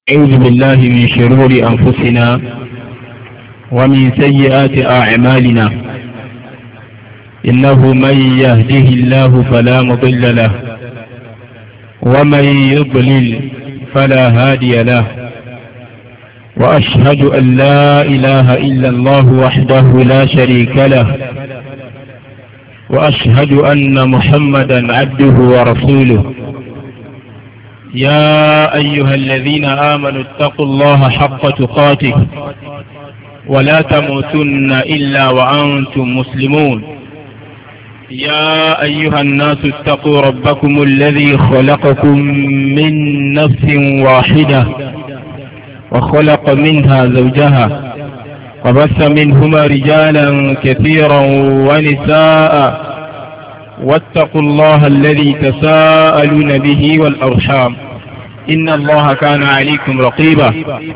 أعوذ بالله من شرور أنفسنا ومن سيئات أعمالنا. إنه من يهده الله فلا مضل له ومن يضلل فلا هادي له، وأشهد أن لا إله إلا الله وحده لا شريك له، وأشهد أن محمدا عبده ورسوله. يا أيها الذين آمنوا اتقوا الله حق تقاته ولا تموتن إلا وأنتم مسلمون. يا أيها الناس اتقوا ربكم الذي خلقكم من نفس واحدة وخلق منها زوجها وبث منهما رجالا كثيرا ونساء، واتقوا الله الذي تساءلون به والأرحام إن الله كان عليكم رقيبا.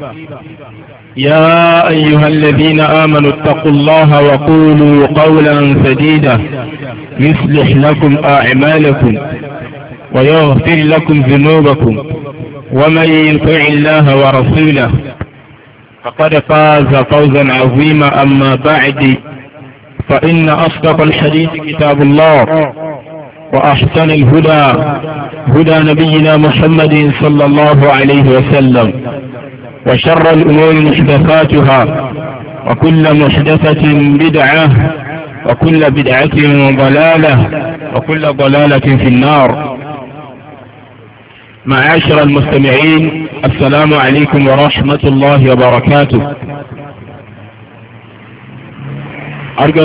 يا أيها الذين آمنوا اتقوا الله وقولوا قولا سديدا يصلح لكم أعمالكم ويغفر لكم ذنوبكم، ومن يطع الله ورسوله فقد فاز فوزا عظيما. أما بعد، فإن أصدق الحديث كتاب الله، وأحسن الهدى هدى نبينا محمد صلى الله عليه وسلم، وشر الأمور محدثاتها، وكل محدثة بدعة، وكل بدعة ضلالة، وكل ضلالة في النار. معاشر المستمعين، السلام عليكم ورحمة الله وبركاته. أرجو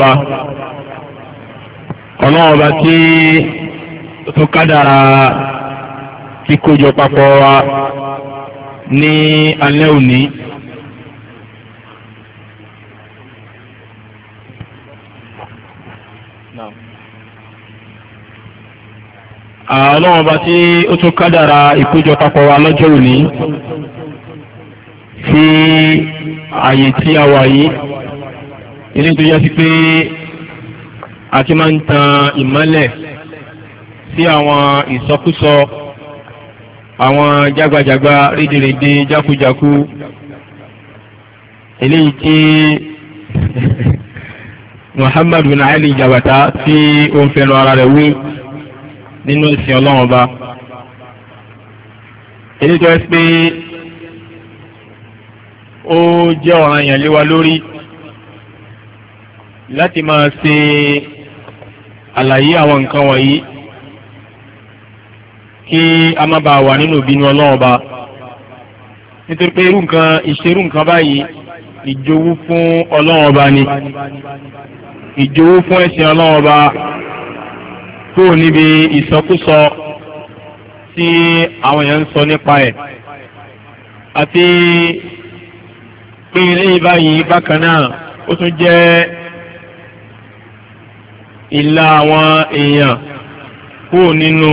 ọlọ́ọ̀bá tí tó kádàrá kíkójọ papọ̀ wa ní alẹ́ òní. ọlọ́ọ̀bá tí ó tó kádàrá ìkójọ papọ̀ wa lọ́jọ́ òní sí ààyè tí a wà yìí, ilé tó yẹ sí pé àti máa ń tan ìmọ́lẹ̀ sí àwọn ìsọkúsọ, àwọn jágbajàgba rédèrèdè jákujàku eléyìí tí Muhammad bin Ali Jabata tí ó ń fẹnu ara rẹ̀ wí nínú ìsìn Ọlọ́run Ọba. eléyìí tó ẹ́ pé ó jẹ́ ọ̀ranyàn lé wa lórí láti máa ṣe àlàyé àwọn nǹkan wọ̀nyí kí a má bàa wà nínú ìbínú Ọlọ́run Ọba, nítorí pé ìṣerú nǹkan báyìí ìjowú fún Ọlọ́run Ọba ni, ìjowú fún ẹ̀sìn Ọlọ́run Ọba tó níbi ìsọkúsọ tí àwọn èèyàn ń sọ nípa ẹ̀, àti pé eléyìí báyìí bákan náà ó tún jẹ́ ìlà àwọn èèyàn kúrò nínú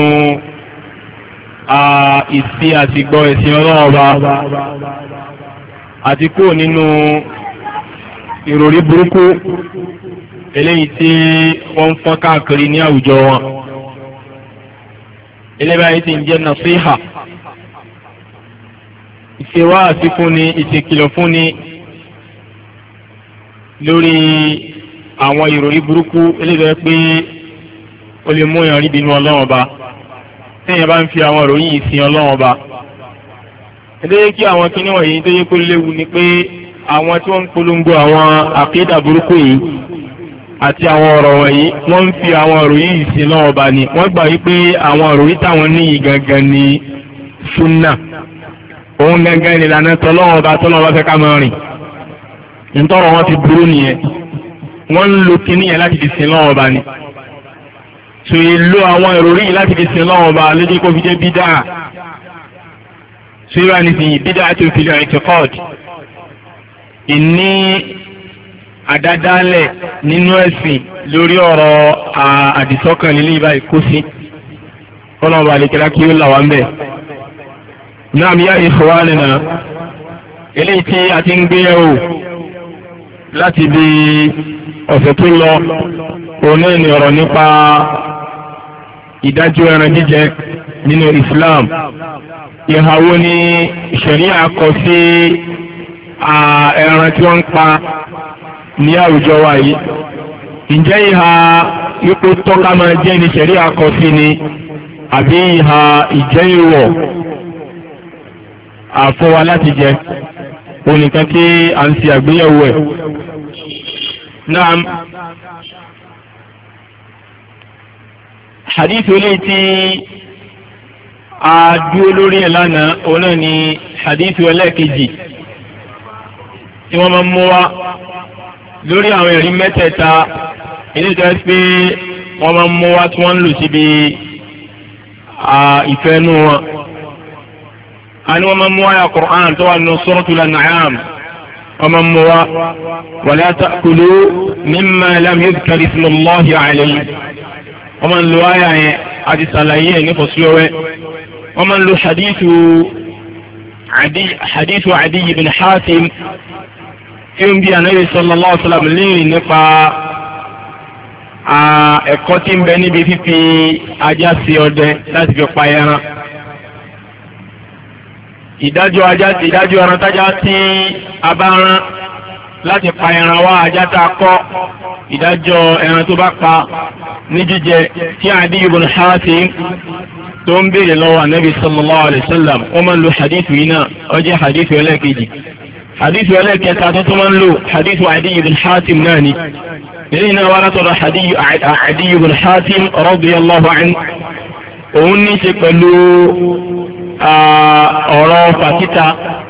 ìsí àti gbọ́ ẹ̀sìn Ọlọ́run Ọba, àti kúrò nínú ìròrí burúkú eléyìí tí wọ́n ń fọ́n káàkiri ní àwùjọ wọn. eléyìí báyìí ti ń jẹ́ nàṣíhà, ìṣèwáàsí fúnni, ìṣèkìlọ̀ fúnni lórí àwọn ìròrí burúkú eléyìí pé ó lè mú èèyàn rí bínú Ọlọ́run Ọba téèyàn bá ń fi àwọn ìròyìn yìí sin Ọlọ́run Ọba. eléyìí kí àwọn kíní wọ̀nyí tó yẹ kó léwu ni pé àwọn tí wọ́n ń polongo àwọn àkídà burúkú yìí àti àwọn ọ̀rọ̀ wọ̀nyí wọ́n ń fi àwọn ìròyìn yìí sin Ọlọ́run Ọba ni. wọ́n gbà wípé àwọn ìròyìn táwọn níyì gangan ni súnà, òun gangan ni ìlànà tọ́lọ́run Ọba tọ́lọ́run Ọba fẹ́ ká máa rìn. nítorí wọn ti burú nìyẹn, wọ́n ń lo kíní yẹn láti fi sin Ọlọ́run Ọba ni. so ìlò àwọn ìròrí yìí láti fi sin Ọlọ́run Ọba lójú kó fi jẹ́ bídà. so ìwà nísìnyí bídà tó fi lọ i'tiqad, ìní àdádálẹ̀ nínú ẹ̀sìn lórí ọ̀rọ̀ àdìsọ́kàn lílé ìbá ìkó sí. Ọlọ́run Ọba àlekèrè kí ó là wá ń bẹ̀. Naam ya ikhwanina, eléyìí tí a ti ń gbé yẹ̀wò láti bí ọ̀sẹ̀ tó lọ, òun náà ni ọ̀rọ̀ nípa ìdájọ́ ẹran jíjẹ nínú Islam. ìhàwó ni ṣẹ̀ríà kọ sí ẹran tí wọ́n ń pa ní àwùjọ wa yìí. Ǹjẹ́ ìhà ipò tọ́ka máa jẹ́ ní ṣẹ̀ríà kọ sí ni àbí ìhà ìjẹ́ ìwọ̀ àfọwà láti jẹ onìkan tí a ń ṣe àgbéyẹ̀wò ẹ̀. Naam, hadith eléyìí tí a dúró lórí ẹ̀ lánàá òun náà ni hadith ẹlẹ́ẹ̀kejì tí wọ́n máa ń mú wá lórí àwọn ẹ̀rí mẹ́tẹ̀ẹ̀ta ilé ìjọba pé wọ́n máa ń mú wá tí wọ́n ń lò síbi ìfẹ́ nù wọn. A ní wọ́n máa ń mú àyá Qur'an tó wà nínú Suratul An'am. wọ́n máa ń mú wá wala ta'kulu mimma lam yudhkar ismullahi alayhi. wọ́n máa ń lo àyá yẹn àti sàlàyé ẹ̀ nípa síwẹ́wẹ́. wọ́n máa ń lo hadithu Adi ibn Hatim tí ó ń bí Ànábì sallallahu alaihi wasallam léèrè nípa ẹ̀kọ́ tí ń bẹ níbi fífi ajá sí ọdẹ láti fi pa ẹran. Ìdájọ́ ẹran tájá tí a bá rán láti pa ẹran wá ajá tá a kọ́, ìdájọ́ ẹran tó bá pa ní jíjẹ tí Adi ibn Hatim tó ń béèrè lọ́wọ́ Ànábì sallallahu alaihi wasallam. wọ́n máa ń lo hadithu yìí náà, ó jẹ́ hadithu ẹlẹ́ẹ̀kejì. hadithu ẹlẹ́ẹ̀kẹta tó tó máa ń lò hadithu Adi ibn Hatim náà ni. إلينا ورثنا عدي بن حاتم رضي الله عنه òun ní ṣe pẹ̀lú ọ̀rọ̀ fàtítà.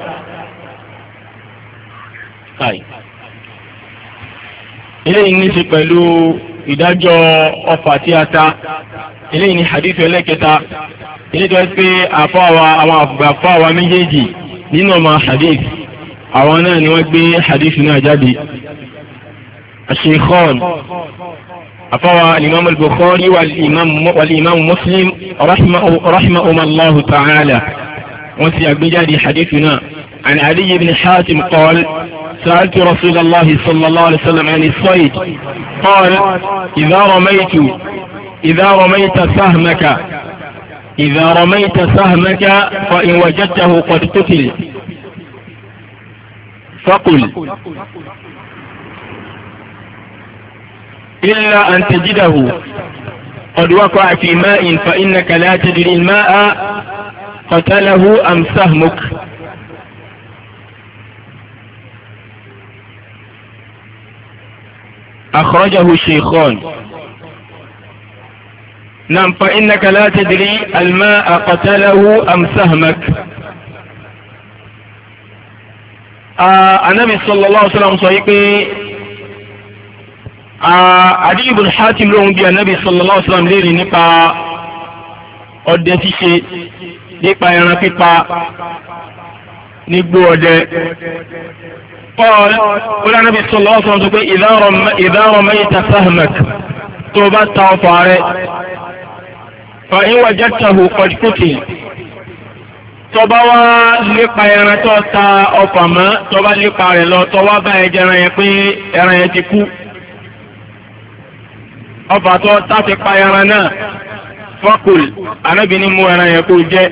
eléyìí ní ṣe pẹ̀lú ìdájọ́ ọfà tí a ta. eléyìí ní hadith ẹlẹ́kẹta. eléyìí tó ẹ́ pé àwọn àfàwà méjèèjì nínú ọmọ hadith àwọn náà ni wọ́n gbé hadith náà jáde. الشيخان أفوى الإمام البخاري والإمام مسلم رحمهما الله تعالى. وسيق بجاد حديثنا عن علي بن حاتم قال سألت رسول الله صلى الله عليه وسلم عن الصيد قال إذا رميت سهمك فإن وجدته قد قتل فقل إلا أن تجده قد وقع في ماء فإنك لا تدري الماء قتله أم سهمك. أخرجه الشيخان. نعم، فإنك لا تدري الماء قتله أم سهمك. النبي صلى الله عليه وسلم صحيح Adi ibn Hatim lóhun bí Ànábì sallallahu alaihi wasallam léèrè nípa ọdẹ ṣíṣe, nípa ẹran pípa nígbó ọdẹ. Ọlá Ànábì sallallahu alaihi wasallam sọ pé idha ramayta sahmak, tó bá ta ọfà rẹ̀, fa in wajadtahu qad qutil, tó bá wá lépa ẹran tó ta ọfà mọ́, tó bá lépa rẹ̀ lọ, tó wá bá ẹjẹ ẹran yẹn pé ẹran yẹn ti kú, ọfà tó táfi pa ẹran náà, fọ́kùl, Ànábì ní mú ẹran yẹn kó jẹ.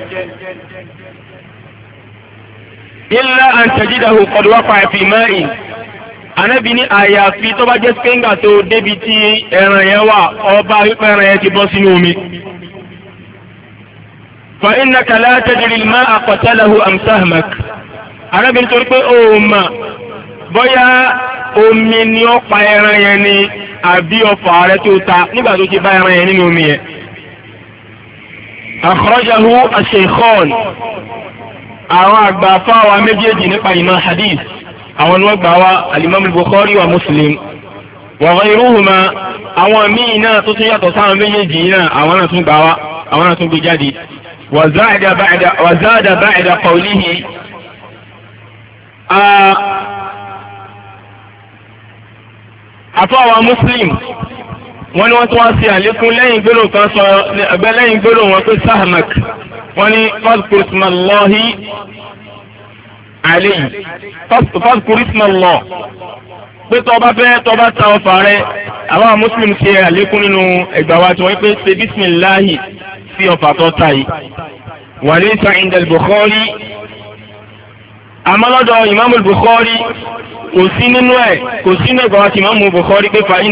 illa an tajidahu qad waqa'a fi ma'in, Ànábì ní àyàfi tó bá jẹ́ spẹ́ngà tó débi tí ẹran yẹn wà, ọba wípé ẹran yẹn ti bọ́ sínú omi. fa innaka la tadri al-ma'a qatalahu am sahmak, Ànábì nítorí pé ó mà bóyá omi ni ó pa ẹran yẹn ni àbí ọfà rẹ̀ tó ta nígbà tó ti bá ẹran yẹn nínú omi yẹn. Akhrajahu ash-shaykhan. Àwọn àgbà fáwa méjèèjì nípa ìmọ̀ hadith, àwọn ni wọ́n gbà wá, al-Imam al-Bukhari wa Muslim wa ghayruhuma. àwọn míì náà tó tún yàtọ̀ sáwọn méjèèjì náà àwọn náà tún gbà wá, àwọn náà tún gbé jáde. wa zada ba'da qawlihi àfọwà Muslim wọ́n ní wọ́n tún wá sí àlékún lẹ́yìn gbólóhùn kan sọ ẹgbẹ́ lẹ́yìn gbólóhùn wọn pé sahmak, wọ́n ní fadhkur ismallahi alayhi, fadhkur ismallah, pé tọba fẹ́ tọba ta ọfà rẹ̀. àwọn Muslim ṣe àlékún nínú ẹgbà wa tí wọ́n pé ṣe bísímìláhì sí ọfà tó ta yìí. وليس عند البخاري أما لدى إمام البخاري كسين قوات إمام البخاري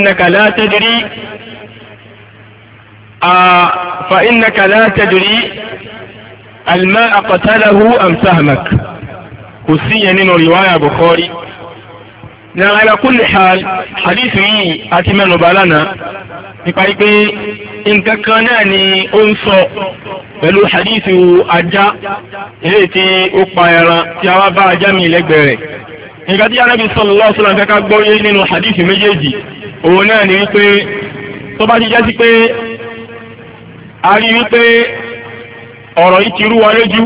فإنك لا تدري الماء قتله أم سهمك كسين من رواية بخاري. على كل حال حديثي أتمنى بالنا nípa pé nǹkan kan náà ni ó ń sọ pẹ̀lú hadithu ajá eléyìí tí ó pa ẹran tí a wá bá ajá mi lẹ́gbẹ̀ẹ́ rẹ̀. nǹkan tí Ànábì sallallahu alaihi wasallam ká gbọ́yé nínú hadithu méjèèjì òun náà ni wípé tó bá ti já sí pé a rí wípé ọ̀rọ̀ yìí ti rú wa lójú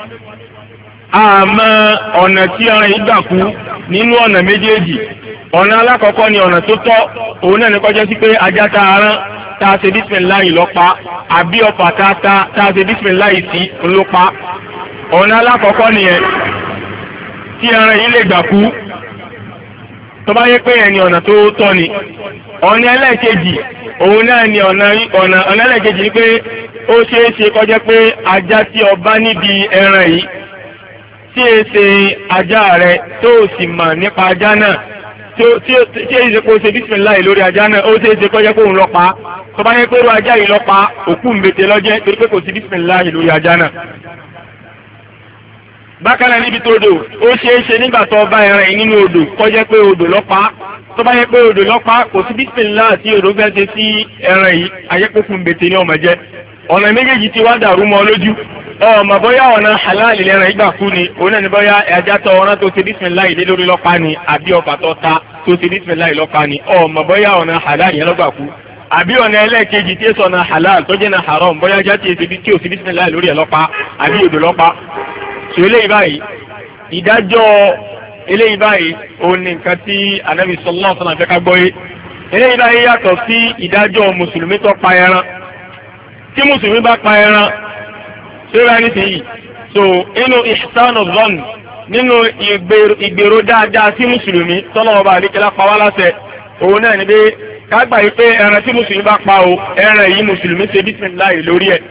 àmọ́ ọ̀nà tí ẹran yìí gbà kú nínú ọ̀nà méjèèjì. ọ̀nà alákọ̀ọ́kọ́ ni ọ̀nà tó tọ́ òun náà ní kọjá sí pé ajá ta arán tá a ṣe bísímìláì lọ́pa àbí ọ̀pá tá a ṣe bísímìláì sí ńlọ́pa. ọ̀nà alákọ̀ọ́kọ́ nìyẹn tí ẹran yìí lè gbà kú tó bá yẹ pé ẹni ọ̀nà tó tọ́ ni. ọ̀nà ẹlẹ́ẹ̀kejì òun náà ni ọ̀nà ẹlẹ́ẹ̀kejì ni pé ó ṣeé ṣe kọjá pé ajá tí o bá níbi ẹran yìí tí e ṣe ajá rẹ tó o sì mọ̀ nípa ajá náà tí èyí ṣe kó ṣe bísímìláì lórí ajá náà ó ṣe é ṣe kọjá kóun lọ́pa tó bá yẹ pé irú ajá yìí lọ́pa òkú mbete lọ́jẹ́ torí pé kò sí bísímìláì lórí ajá náà. bákan náà níbi tó odò ó ṣe é ṣe nígbà tó bá ẹran yìí nínú odò kọjá pé odò lọ́pa tó bá yẹ pé odò lọ́pa kò sí bísímìláì tí odò fẹ́ ṣe sí ẹran yìí ayẹ́pẹ́kù mbete ní ọmọ jẹ́. ọ̀nà méjèèjì ti wá dàrú mọ́ lójú ọmọ bóyá ọ̀nà halal lẹ́ran ìgbà kú ni òun náà ni bóyá ẹja tọ ọ̀rán tó ṣe bísímìláì lé lórí lọ́pa ni àbí ọ̀pá tó ta tó ṣe bísímìláì lọ́pa ni ọmọ bóyá ọ̀nà halal yẹn lọ́gbà kú àbí ọ̀nà ẹlẹ́ẹ̀kejì tí èso ọ̀nà halal tó jẹ́ na haram bóyá ẹja tí ò sí bísímìláì lórí ẹ̀ lọ́pa àbí odò lọ́pa. sọ eléyìí báyìí ìdájọ́ eléyìí báyìí òun ni nǹkan tí Ànábì sallallahu alaihi wasallam fẹ́ ká gbọ́yé. eléyìí báyìí yàtọ̀ sí ìdájọ́ mùsùlùmí tó pa ẹran. tí mùsùlùmí bá pa ẹran ṣéra ní ti yìí so inú ihsanu zon nínú ìgbèrò dáadáa sí mùsùlùmí tọ́lọ́wọ́ bá àdékẹ́lá pa wá láṣẹ òun náà ni pé kágbà yìí pé ẹran tí mùsùlùmí bá pa o ẹran yìí mùsùlùmí ṣe bísímìláì lórí ẹ̀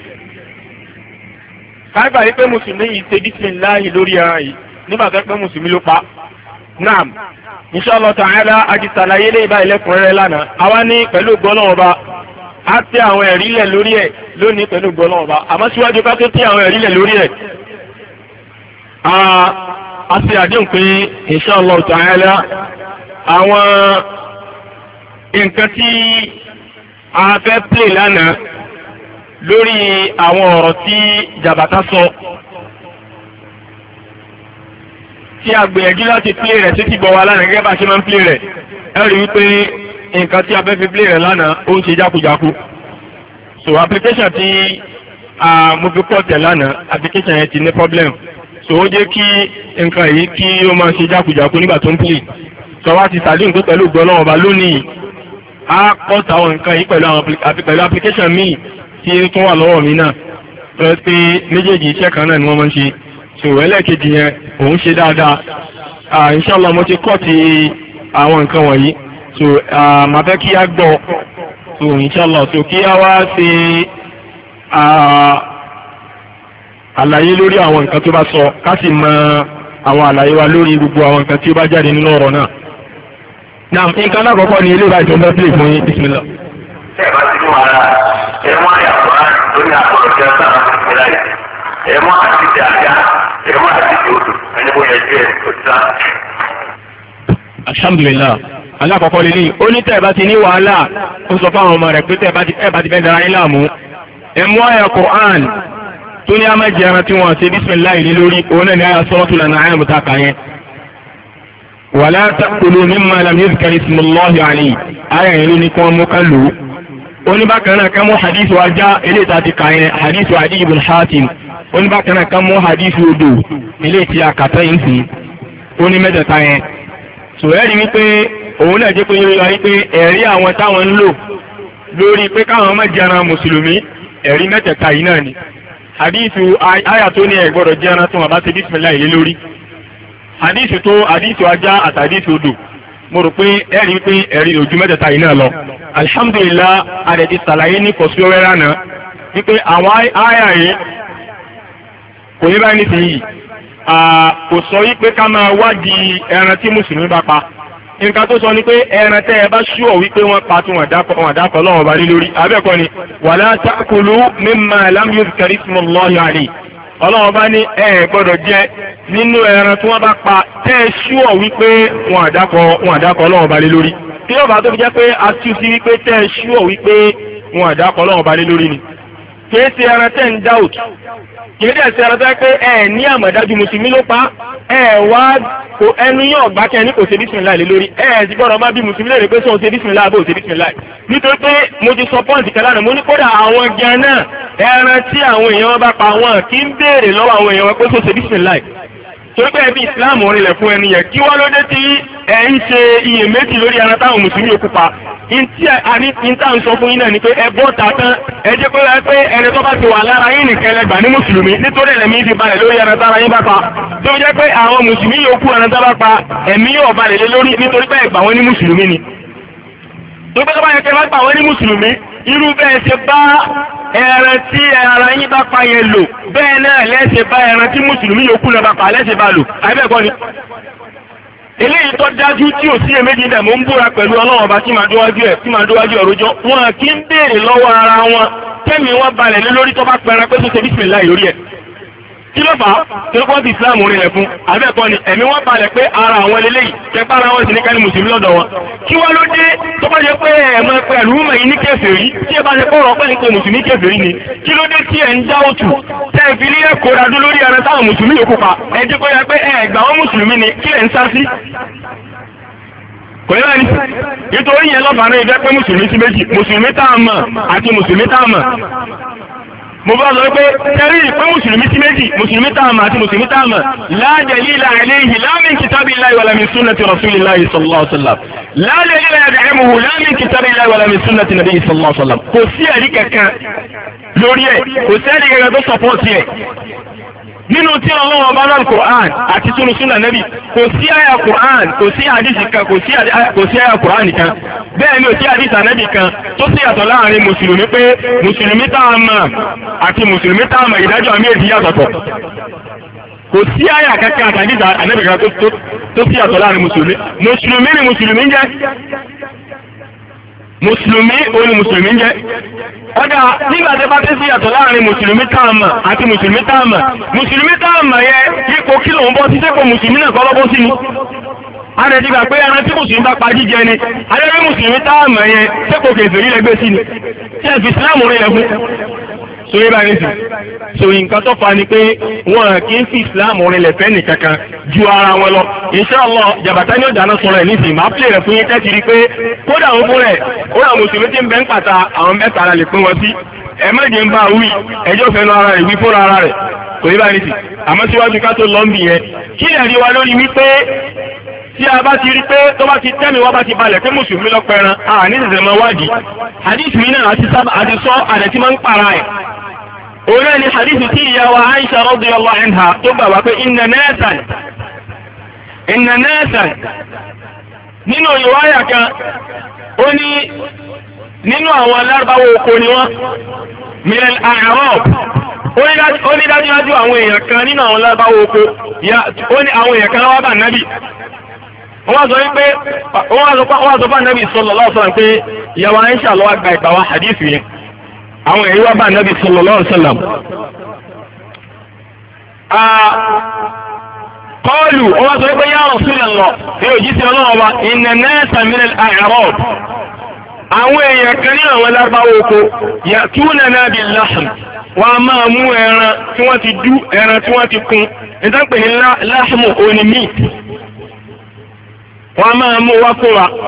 kágbà yìí pé mùsùlùmí yìí ṣe bísímìláì lórí ẹran yìí nígbà tó pé mùsùlùmí ló pa. naam inshallah ta'ala àti sàlàyé lè bá ilẹ̀kùnrẹ́rẹ́ lánàá àwa ní pẹ̀lú gbọ́lọ́wọ́ bá a tẹ àwọn ẹ̀rí lẹ̀ lórí ẹ̀ lónìí pẹ̀lú gbọ́nà ọba àmọ́ síwájú ká tó tẹ àwọn ẹ̀rí lẹ̀ lórí ẹ̀ a ti àdéhùn pé insha Allah ta'ala àwọn nǹkan tí a fẹ́ play lánàá lórí àwọn ọ̀rọ̀ tí jàbàtà sọ tí a gbìyànjú láti play rẹ̀ títí gbọ́ wa lánàá gẹ́gẹ́ bá ṣe máa ń play rẹ̀ ẹ rí wípé nǹkan tí a fẹ́ fi play rẹ̀ lánàá ó ń ṣe jákujáku so application tí mo fi pọ̀ tẹ̀ lánàá application yẹn ti ní problem so ó jẹ́ kí nǹkan yìí kí ó máa ṣe jákujáku nígbà tó ń play so wá ti sàdéhùn pé pẹ̀lú gbọ́lọ́wọ́ ọba lónìí a kọ́ táwọn nǹkan yìí pẹ̀lú application míì tí ó tún wà lọ́wọ́ mi náà tó yẹ pé méjèèjì iṣẹ́ kan náà ni wọ́n máa ń ṣe so ẹlẹ́ẹ̀kejì yẹn òun ṣe dáadáa inshallah mo ti kọ́ ti àwọn nǹkan wọ̀nyí so màá fẹ́ kí á gbọ́ so inshallah so kí á wá ṣe àlàyé lórí àwọn nǹkan tó bá sọ ká sì mọ àwọn àlàyé wa lórí gbogbo àwọn nǹkan tí ó bá jáde nínú ọ̀rọ̀ náà. Naam, nǹkan alákọ̀ọ́kọ́ ni ilé ìbáṣọ ń bẹ́ pè fún yín bismillah. Ṣé ẹ bá ti mú ara ẹ mú àyàfọ́ lórí àkọ́rọ̀ tí a sábà ti fi láyé ẹ mú àti ti àjá ẹ mú àti ti odò ẹni bó yẹ jẹ́ òtítà. Alhamdulillah, alákọ̀ọ́kọ́ lè ní ó ní tẹ́ ẹ bá ti ní wàhálà ó sọ fáwọn ọmọ rẹ̀ pé tẹ́ ẹ bá ti fẹ́ dara yín láàmú ẹ mú àyà Qur'an tó ní àmàjẹ ẹran tí wọ́n ṣe bismillah ní lórí òun náà ní àyà Suratul An'am mutaka yẹn. Wala ta'kulu mimma lam yuzkar ismullahi alayhi àyà yẹn ló ní kí wọ́n mú ká lò ó. Oníbàkan náà ká mú hadith wa já eléyìí tá a ti kà yẹn hadith wa Adi ibn Hatim oníbàkan náà ká mú hadith odò eléyìí tí a kà tán yìí sí oní mẹ́tẹ̀ẹ̀ta yẹn. Sòwẹ́rì wípé òun náà jẹ́ pé yóò wáyé pé ẹ̀rí àwọn táwọn ń lò lórí pé káwọn má jẹ́ ara mùsùlùmí ẹ̀rí mẹ́tẹ̀ẹ̀ta yìí náà ni. Hadithu àyà tó ní ẹ gbọ́dọ̀ jẹ́ ara tó wọn bá ti bísímìlá ìlé lórí. Hadithu ajá àti hadithu odò mo rò pé ẹ̀rí wípé ẹ̀rí ojú mẹ́tẹ̀ẹ̀ta yìí náà lọ. Alhamdulillah adẹ̀tí sàlàyé ní kọ̀síọ́rẹ́ ránà wípé àwọn àyà yìí kò ní báyìí nísìnyí kò sọ wípé ká máa wádìí ẹran tí mùsùlùmí bá pa nǹkan tó sọ ni pé ẹran tẹ́ ẹ bá ṣúọ̀ wípé wọ́n pa tí wọ́n dákọ̀ lọ́wọ́ bá lé lórí abẹ́ẹ̀kọ́ ni wala ta'kulu mimma lam yuzkar ismullahi alayhi ọlọ́wọ́ bá ní ẹ gbọ́dọ̀ jẹ nínú ẹran tí wọ́n bá pa tẹ́ ẹ ṣúọ̀ wípé wọ́n dákọ̀ lọ́wọ́ bá lé lórí tí yóò bá tó fi jẹ́ pé a tú sí wípé tẹ́ ẹ ṣúọ̀ wípé wọ́n dákọ̀ lọ́wọ́ bá lé lórí ni kìí ṣe ẹran tẹ́ ń dáùt kìí dẹ̀ ṣe ẹran tẹ́ pé ẹ ní àmọ̀dájú mùsùlùmí ló pa ẹ wá ẹnu yóò gbá kẹ́ ní kò ṣe bísímìláì lé lórí ẹ ti gbọ́dọ̀ má bí mùsùlùmí lè rí pé sóun ṣe bísímìláì bó ṣe bísímìláì nítorí pé mo ti sọ pọ́ǹtì kan lánàá mo ní kódà àwọn gan náà ẹran tí àwọn èèyàn wọn bá pa wọn kì í béèrè lọ́wọ́ àwọn èèyàn wọn pé sóun ṣe bísímìláì torí pé ẹbí Islam orinlẹ̀ fún ẹni yẹn kí wọ́n ló dé tí ẹ ń ṣe iyèméjì lórí ẹran táwọn mùsùlùmí yòókù pa ìta ń sọ fún yín náà ni pé ẹ bọ́ ta tán ẹ jẹ́ pé ẹni tó bá ti wà lára yín nìkan ẹlẹgbàá ní mùsùlùmí nítorí ẹ̀mí ti balẹ̀ lórí ẹran tára yín bá pa tó jẹ́ pé àwọn mùsùlùmí yòókù ẹran tá bá pa ẹ̀mí yóò balẹ̀ lé lórí nítorí pé ẹgbà wọn ní mùsùlùmí ni tó pé tó bá yẹ kẹ́ bá gbà wọn ní mùsùlùmí irú bẹ́ẹ̀ ṣe bá ẹran tí ara yín bá pa yẹn lò bẹ́ẹ̀ náà lẹ́sẹ̀ bá ẹran tí mùsùlùmí yòókù náà bá pa lẹ́sẹ̀ bá lò àbẹ́ẹ̀kọ́ ni eléyìí tó dájú tí ò sí èméjì dẹ̀ mọ́ ń búra pẹ̀lú ọlọ́wọ́n ọba tí máa dúwájú ọ̀rọ̀jọ́ wọn kì í béèrè lọ́wọ́ ara wọn tẹ́mi wọn balẹ̀ lé lórí tó bá pẹran pé tó ṣe bísímìláì lórí ẹ̀ kí ló fà á tí wọ́n ti Islam rìn rẹ̀ fún abẹ́ẹ̀kọ́ ni ẹ̀mí wọn balẹ̀ pé ara àwọn eléyìí kẹpá ara wọn sì ní kẹ́ni mùsùlùmí lọ́dọ̀ wọn kí wọ́n ló dé tó bá jẹ pé ẹ̀mọ́ pẹ̀lú mẹ́yìn ní kèfèrí tí ẹ bá jẹ pé ọ̀rọ̀ pẹ̀lú pé mùsùlùmí kèfèrí ni kí ló dé tí ẹ̀ ń já òtù tẹ́ ẹ fi ní ẹ̀kọ́ radú lórí ẹran táwọn mùsùlùmí yòókù pa ẹ jẹ́ pé pé ẹ̀gbà wọn mùsùlùmí ni kí ẹ̀ ń sá sí kò ní láì nítorí yẹn lọ́fàá náà ìjẹ́ pé mùsùlùmí sí méjì mùsùlùmí tá a mọ̀ àti mùsùlùmí tá a mọ̀ mo bá sọ pé tẹ́rí pé mùsùlùmí sí méjì mùsùlùmí tá a mọ̀ àti mùsùlùmí tá a mọ̀ la dalila alayhi la min kitabillahi wala min sunnati rasulillahi sallallahu alaihi wasallam la dalila yad'imuhu la min kitabillahi wala min sunnati nabiyyi sallallahu alaihi wasallam kò sí ẹ̀rí kankan lórí ẹ̀ kò sí ẹ̀rí kankan tó sọpọ́ọ̀tì ẹ̀ nínú tí ọlọ́wọ́ bá náà Qur'an àti túnú súnà nẹ́bì kò sí àyà Qur'an kò sí àdìsì kan kò sí àyà Qur'an kan bẹ́ẹ̀ ni ò sí àdìsì ànẹ́bì kan tó sì yàtọ̀ láàrin mùsùlùmí pé mùsùlùmí tá a mọ̀ àti mùsùlùmí tá a mọ̀ ìdájọ́ àmì èdè yàtọ̀tọ̀ kò sí àyà kankan àti àdìsì ànẹ́bì kan tó sì yàtọ̀ láàrin mùsùlùmí ni mùsùlùmí jẹ́ mùsùlùmí òní mùsùlùmí jẹ́ ọjà nígbà tí bá tẹ́ sí yàtọ̀ láàrin mùsùlùmí táàmà àti mùsùlùmí táàmà yẹ ipò kí lòun bọ́ sí sẹ́kọ̀ mùsùlùmí náà kọ́lọ́bọ́ sí ni a rẹ̀ ti gbà pé ẹran tí mùsùlùmí bá pa jíjẹ ni ayẹ́rẹ́ mùsùlùmí táàmà yẹ sẹ́kọ̀ kèfèrí lẹ́gbẹ́ sí ni tí ẹ̀ fi Islam rí lẹ́fún so yé báyìí sí so nǹkan tó fa ni pé wọn kì í fi Islam rí lẹ́fẹ́ nìkankan ju ara wọn lọ inshallah jàbàtà ní ọjà náà sọ̀rọ̀ ẹ̀ nísìnyí máa pèlè rẹ̀ fún yín tẹ́tì rí pé kódà òun fún rẹ̀ ó rà mùsùlùmí tí ń bẹ́ ń pàtà àwọn mẹ́ta ara lè pín wọn sí ẹ má jẹ́ ń bá wí ẹjọ́ fẹ́nu ara rẹ̀ wí fúnra ara rẹ̀ kò yé báyìí sí àmọ́ síwájú ká tó lọ́ńbì yẹn kí lè rí wa lórí wípé tí a bá ti rí pé tó bá ti tẹ́mi wá bá ti balẹ̀ pé mùsùlùmí lọ pẹran a ní ìṣẹ̀ṣẹ̀ máa wádìí hadith mi náà àti sọ àdẹ̀ tí máa ń para ẹ̀ òun náà ni hadith tí ìyá wa Aisha radiyallahu anha tó gbà wá pé inna nasan nínú ìwáyà kan ó ní nínú àwọn alárúbáwò oko ni wọ́n minal a'rab ó ní dájúdájú àwọn èèyàn kan nínú àwọn alárúbáwò oko ó ní àwọn èèyàn kan wá bá nábì wọ́n sọ bá nábì sallallahu alaihi wasallam pé ìyàwó Aisha ló wá gba ìgbà wa hadith yẹn àwọn èèyàn wá bá nábì sallallahu alaihi wasallam قالوا هو صحيح يا رسول الله يجيس الله إن الناس من الأعراب àwọn èèyàn kan ní àwọn lábáwò oko ya'tunana bil lahm wọ́n máa mú ẹran tí wọ́n ti dú ẹran tí wọ́n ti kún ìtàpẹ̀ ní láhmù oní meat wọ́n máa mú wá fún wa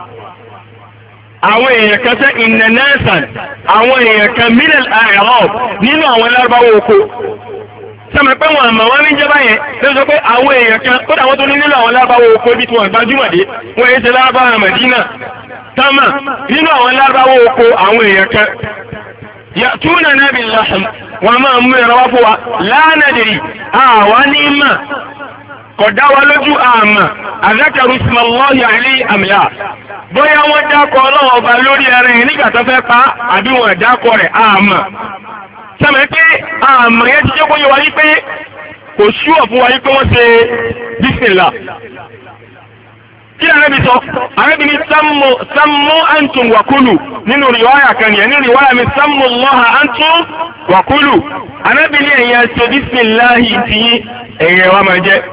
àwọn èèyàn kan tẹ́ inna nasan àwọn èèyàn kan min al-a'rab nínú àwọn lábáwò oko sọmọ pé wọn àmọ́ wọn ní jẹba yẹn ló sọ pé àwọn èèyàn kan kódà wọn tó ní nílò àwọn lábáwò oko ibi tí wọn gbajúmọ̀ dé wọn èyí ṣe lábáwò Mẹdínà támà nínú àwọn lábáwò oko àwọn èèyàn kan ya'tunana bil lahm wọn máa mú ẹran wá fún wa la nadri àwa ní mà kódà wa lójú àmà azakaru ismallahi alayhi am la bóyá wọn dákọ Ọlọ́run ọba lórí ẹran yẹn nígbà tó fẹ́ pa àbí wọn dákọ rẹ̀ àmà sọmọ pé àmọ̀ yẹn ti jẹ́ kó yẹ wá wípé kò ṣúọ̀ fún wa yí pé wọ́n ṣe bísímìlá. kí Ànábì sọ Ànábì ní sammu antum wa kulu nínú rìwáyà kan yẹn nínú rìwáyà mi sammu Allaha antum wa kulu Ànábì ní ẹ̀yà ṣe bísímìláhì tí ẹ̀yẹ wa máa jẹ́.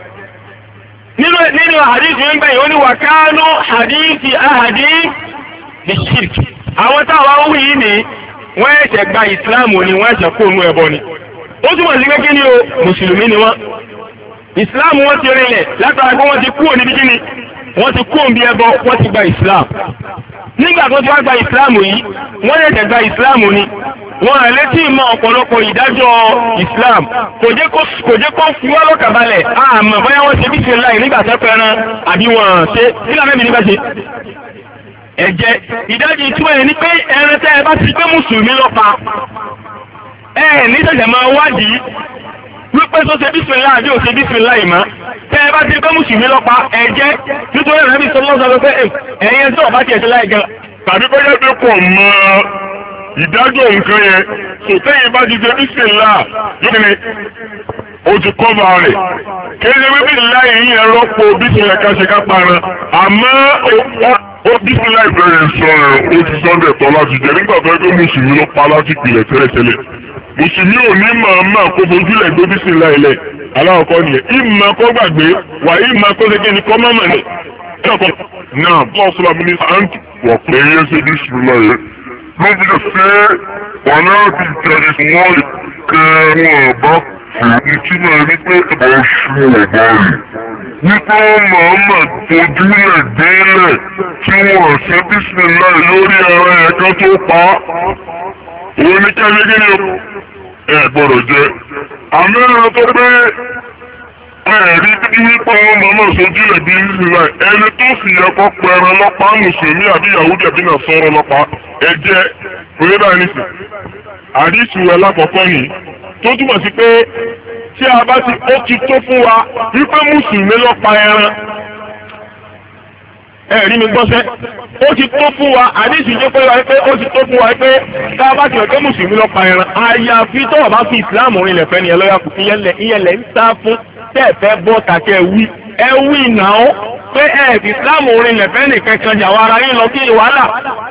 nínú hadith yẹn gbẹ̀yìn ó ní wa kanu hadithi ahadi bishirk àwọn táwọn wí yìí ni wọ́n ẹ̀ṣẹ̀ gba ìsìláàmù ni wọ́n ẹ̀ṣẹ̀ kó nú ẹbọ ni ó túmọ̀ sí kékeré ní o mùsùlùmí ni wọ́n ìsìláàmù wọ́n ti rinlẹ̀ látara pé wọ́n ti kúrò níbi kíni wọ́n ti kúrò níbi ẹbọ wọ́n ti gba ìsìláàmù nígbà tó ti wá gba ìsìláàmù yìí wọ́n ẹ̀ṣẹ̀ gba ìsìláàmù ni wọ́n rẹ̀ létí ìmọ̀ ọ̀pọ̀lọpọ̀ ìdájọ́ ìsìláàmù kò jẹ́ kó fi wá lọ́kàbalẹ̀ àmọ́ bóyá wọ́n ṣe bí ṣe láì nígbà tó pẹran àbí wọ́n ṣe sílẹ̀ mẹ́bí nígbà ṣe ẹ̀jẹ̀ ìdájọ́ ìtumọ̀ yẹn ni pé ẹran tẹ́ ẹ bá ti pé mùsùlùmí ló pa ní ṣẹ̀ṣẹ̀ máa wádìí wípé tó ṣe bísímìlá àbí ò ṣe bísímìlá ìmọ̀ tẹ́ ẹ bá ti pé mùsùlùmí ló pa ẹ̀jẹ̀ nítorí ẹ̀rọ bí sọlọ́ sọ pé ẹ̀yẹ tó ọ̀bá tiẹ̀ ṣe láì gan. tàbí bóyá pé pọ̀ mọ́ ìdájọ́ nǹkan yẹn sòtẹ́yìn bá ti ṣe bísímìlá yìí o ti kọ́ba rẹ̀ kéde wípé láì yín ẹ̀rọ po bísímìlá ká ṣe ká para àmọ́ ó bísímìlá ìbẹ̀rẹ̀ sọ̀rọ̀ ó ti sọ́ndẹ̀ tọ́ láti jẹ nígbà tó ẹgbẹ́ mùsùlùmí ló pa láti pìlẹ̀ tẹ́lẹ̀tẹ́lẹ̀ mùsùlùmí ò ní màmá kó fojúlẹ̀ gbé bísímìlá ilẹ̀ aláwọ̀kọ́ nìyẹn ìmọ̀ kó gbàgbé wà ìmọ̀ kó ṣe ní kọ́ mọ́mọ́ ni ẹ̀kọ́ náà bọ́ fúlàmù ní àǹtí wọ̀ pé yẹn ṣe bísímìlá yẹn ló fi ṣe wọn náà ti tẹ̀lé wọn kẹ́ wọn bá ìtumọ̀ ẹni pé ẹ̀bọ̀ ṣu ọ̀bá rẹ̀ nípa màmá ojúlẹ̀ délẹ̀ tí wọ́n ṣe bísímìlá lórí ara ẹ̀ka tó pa á. Òun ní kẹ́lẹ́ kí ni ẹ gbọ́dọ̀ jẹ. Àmì ẹ̀rọ tó pé ẹ̀rí bí nípa wọn màmá sojúlẹ̀ bí bísímìlá ẹni tó sì yẹ kó pẹran lọ́pàá mùsùlùmí àbí Yahudi àbí Nasara lọ́pàá ẹ̀jẹ̀ òye báyìí nìsín. Àdìsù alákọ̀ọ́kọ́ nìyí tó túmọ̀ sí pé tí a bá ti ó ti tó fún wa wípé mùsùlùmí ló pa ẹran ẹ̀rí mi gbọ́sẹ́ ó ti tó fún wa àdéhùn ìjọ pé wáyé pé ó ti tó fún wa pé tá a bá ti ọ̀jọ́ mùsùlùmí ló pa ẹran àyàfi tó o bá fi ìsìláàmù rinlẹ̀ fẹ́ ni ẹ lọ́yà kù ìyẹlẹ̀ ń sá fún tẹ́ẹ̀fẹ́ bọ́ tàkẹ́ ẹ wí náà pé ẹ fi ìsìláàmù rinlẹ̀ fẹ́ nìkan kan jà wà ara yín lọ kí wàhálà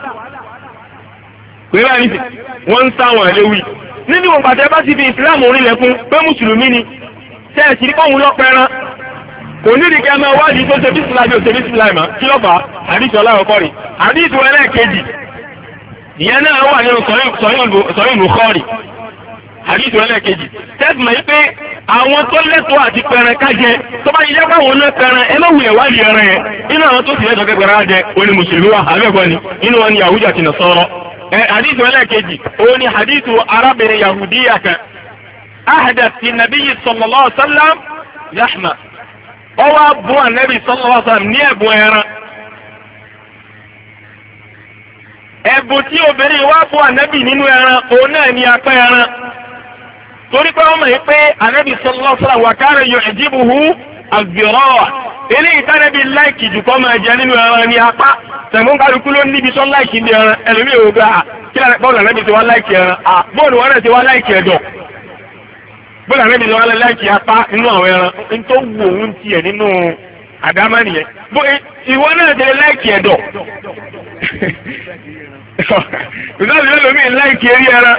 pé báyìí wọ́n ń sáwọn ẹ̀lẹ́wì nínú ìpàtẹ́ bá ti fi ìsìláàmù orílẹ̀ fún pé mùsùlùmí ni tẹ́ẹ̀sì ní kọ́hún lọ́pẹ́ran kò nídìí kí ẹ máa wádìí tó ṣe bísíláàmù ò ṣe bísíláàmù mà kí ló fà á àdìsí ọlọ́rọ̀kọ́ rí àdìsí ẹlẹ́ẹ̀kejì ìyẹn náà wà nínú sọ̀yìn Bukhari àdìsí ẹlẹ́ẹ̀kejì tẹ́sí mọ̀ pé àwọn tó lẹ́tọ̀ọ́ àti pẹran kájẹ tó bá yẹ káwọn náà pẹran ẹ má wulẹ̀ wádìí ẹran yẹn inú àwọn tó sì lẹ́tọ̀ọ́ kẹpẹrẹ kájẹ oní mùsùlùmí wa àbẹ́ẹ̀kọ́ ni inú wọn ni Yahudi àti Nasara hadithu ẹlẹ́ẹ̀kejì òun ni hadithu arábìnrin yahudiya kan ahadath ti nabiyyi sallallahu alaihi wasallam lahma ọwọ́ abu anabi sallallahu alaihi wasallam ní ẹ̀bùn ẹran ẹ̀bùn tí obìnrin wá bu anabi nínú ẹran òun náà ni apẹ́ ẹran torí pé wọ́n mọ̀ yìí pé anabi sallallahu alaihi wasallam wa kana yu'jibuhu az-zira'a eléyìí tánẹ́bí láìkì jù kọ́ máa jẹ nínú ẹran ní apá tẹ̀gbọ́n kálukú ló níbi tó láìkì ní ẹran ẹlòmíì ò gbà kí bọ́ọ̀lù àrẹ́bí ti wá láìkì ẹran bọ́ọ̀lù wọn náà ti wá láìkì ẹ̀dọ̀ bọ́ọ̀lù àrẹ́bí ti wá láìkì apá nínú àwọn ẹran tó wù òun tiẹ̀ nínú àdámá nìyẹn ìwọ náà ti láìkì ẹ̀dọ̀ ìgbàlódé lómi láìkì eré ẹran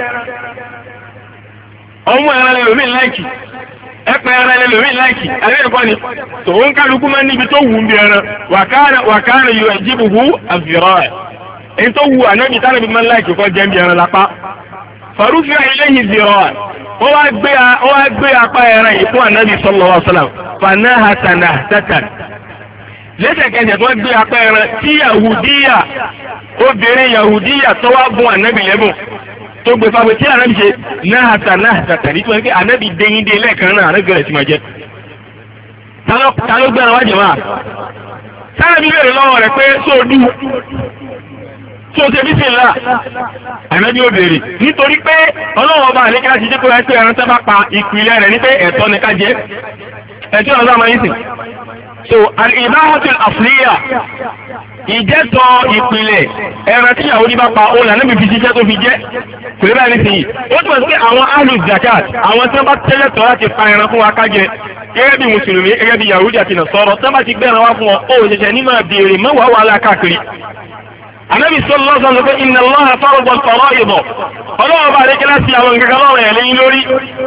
ọmọ ẹran lómi láìkì ẹpẹ ẹran ẹlẹ́lòmí láìkì ẹlẹ́ẹ̀kọ́ ni tòun kálukú máa níbi tó wù ú bí ẹran wàkàrà yóò ẹ̀jíbùhù àfìrọ́ ẹ̀ èyí tó wù ànábì tánàbí máa láìkì kọ́ jẹ́ bí ẹran lápá farufi ilayhi zirọ́ ẹ̀ ó wá gbé apá ẹran yìí fún ànábì sallallahu alaihi wasallam fanahatanahtatan lẹ́sẹ̀kẹsẹ̀ tó gbé apá ẹran tí yahudiya obìnrin yahudiya tó wá bùn ànábì lẹ́bùn tó gbé fáwọn tí ànábì ṣe náà tàbí tí wọ́n pé ànábì déyìndé lẹ́ẹ̀kan náà ànábì rẹ̀ ti máa jẹ́. ta ló gbé àwọn àjẹmọ́ à? sáàbí bèrè lọ́wọ́ rẹ̀ pé sóòdù tó ṣe bí sílá ànábì ó bèrè nítorí pé ọlọ́wọ́ ọba àlékà ti jẹ́ pé wọ́n pé ẹran sábà pa ìpìlẹ̀ rẹ̀ ní pé ẹ̀tọ́ ni ká jẹ. ẹ̀tí ọ̀nà sáà máa ń sìn. so al-ibahatul asliya ìjẹ́tọ̀ ìpìlẹ̀ ẹran tí Yahudi bá pa ó lànà bíbi jíjẹ́ tó fi jẹ́ kò lè báyìí nísìnyí ó túnbọ̀ sí pé àwọn ahlu zakat àwọn tí wọ́n bá tẹ́lẹ̀ tọ́ láti pa ẹran fún wa ká jẹ gẹ́gẹ́ bí mùsùlùmí gẹ́gẹ́ bí Yahudi àti Nasara tí wọ́n bá ti gbẹ́ran wá fún wọn ó ṣẹ̀ṣẹ̀ ní máa béèrè mẹ́wàá wàhálà káàkiri. Ànábì sallallahu alaihi wasallam pé inna Allaha farada al-fara'id ọlọ́wọ́ bá rékẹ́lá sí àwọn nǹkan lọ́rọ̀ ẹ̀ lẹ́yìn lórí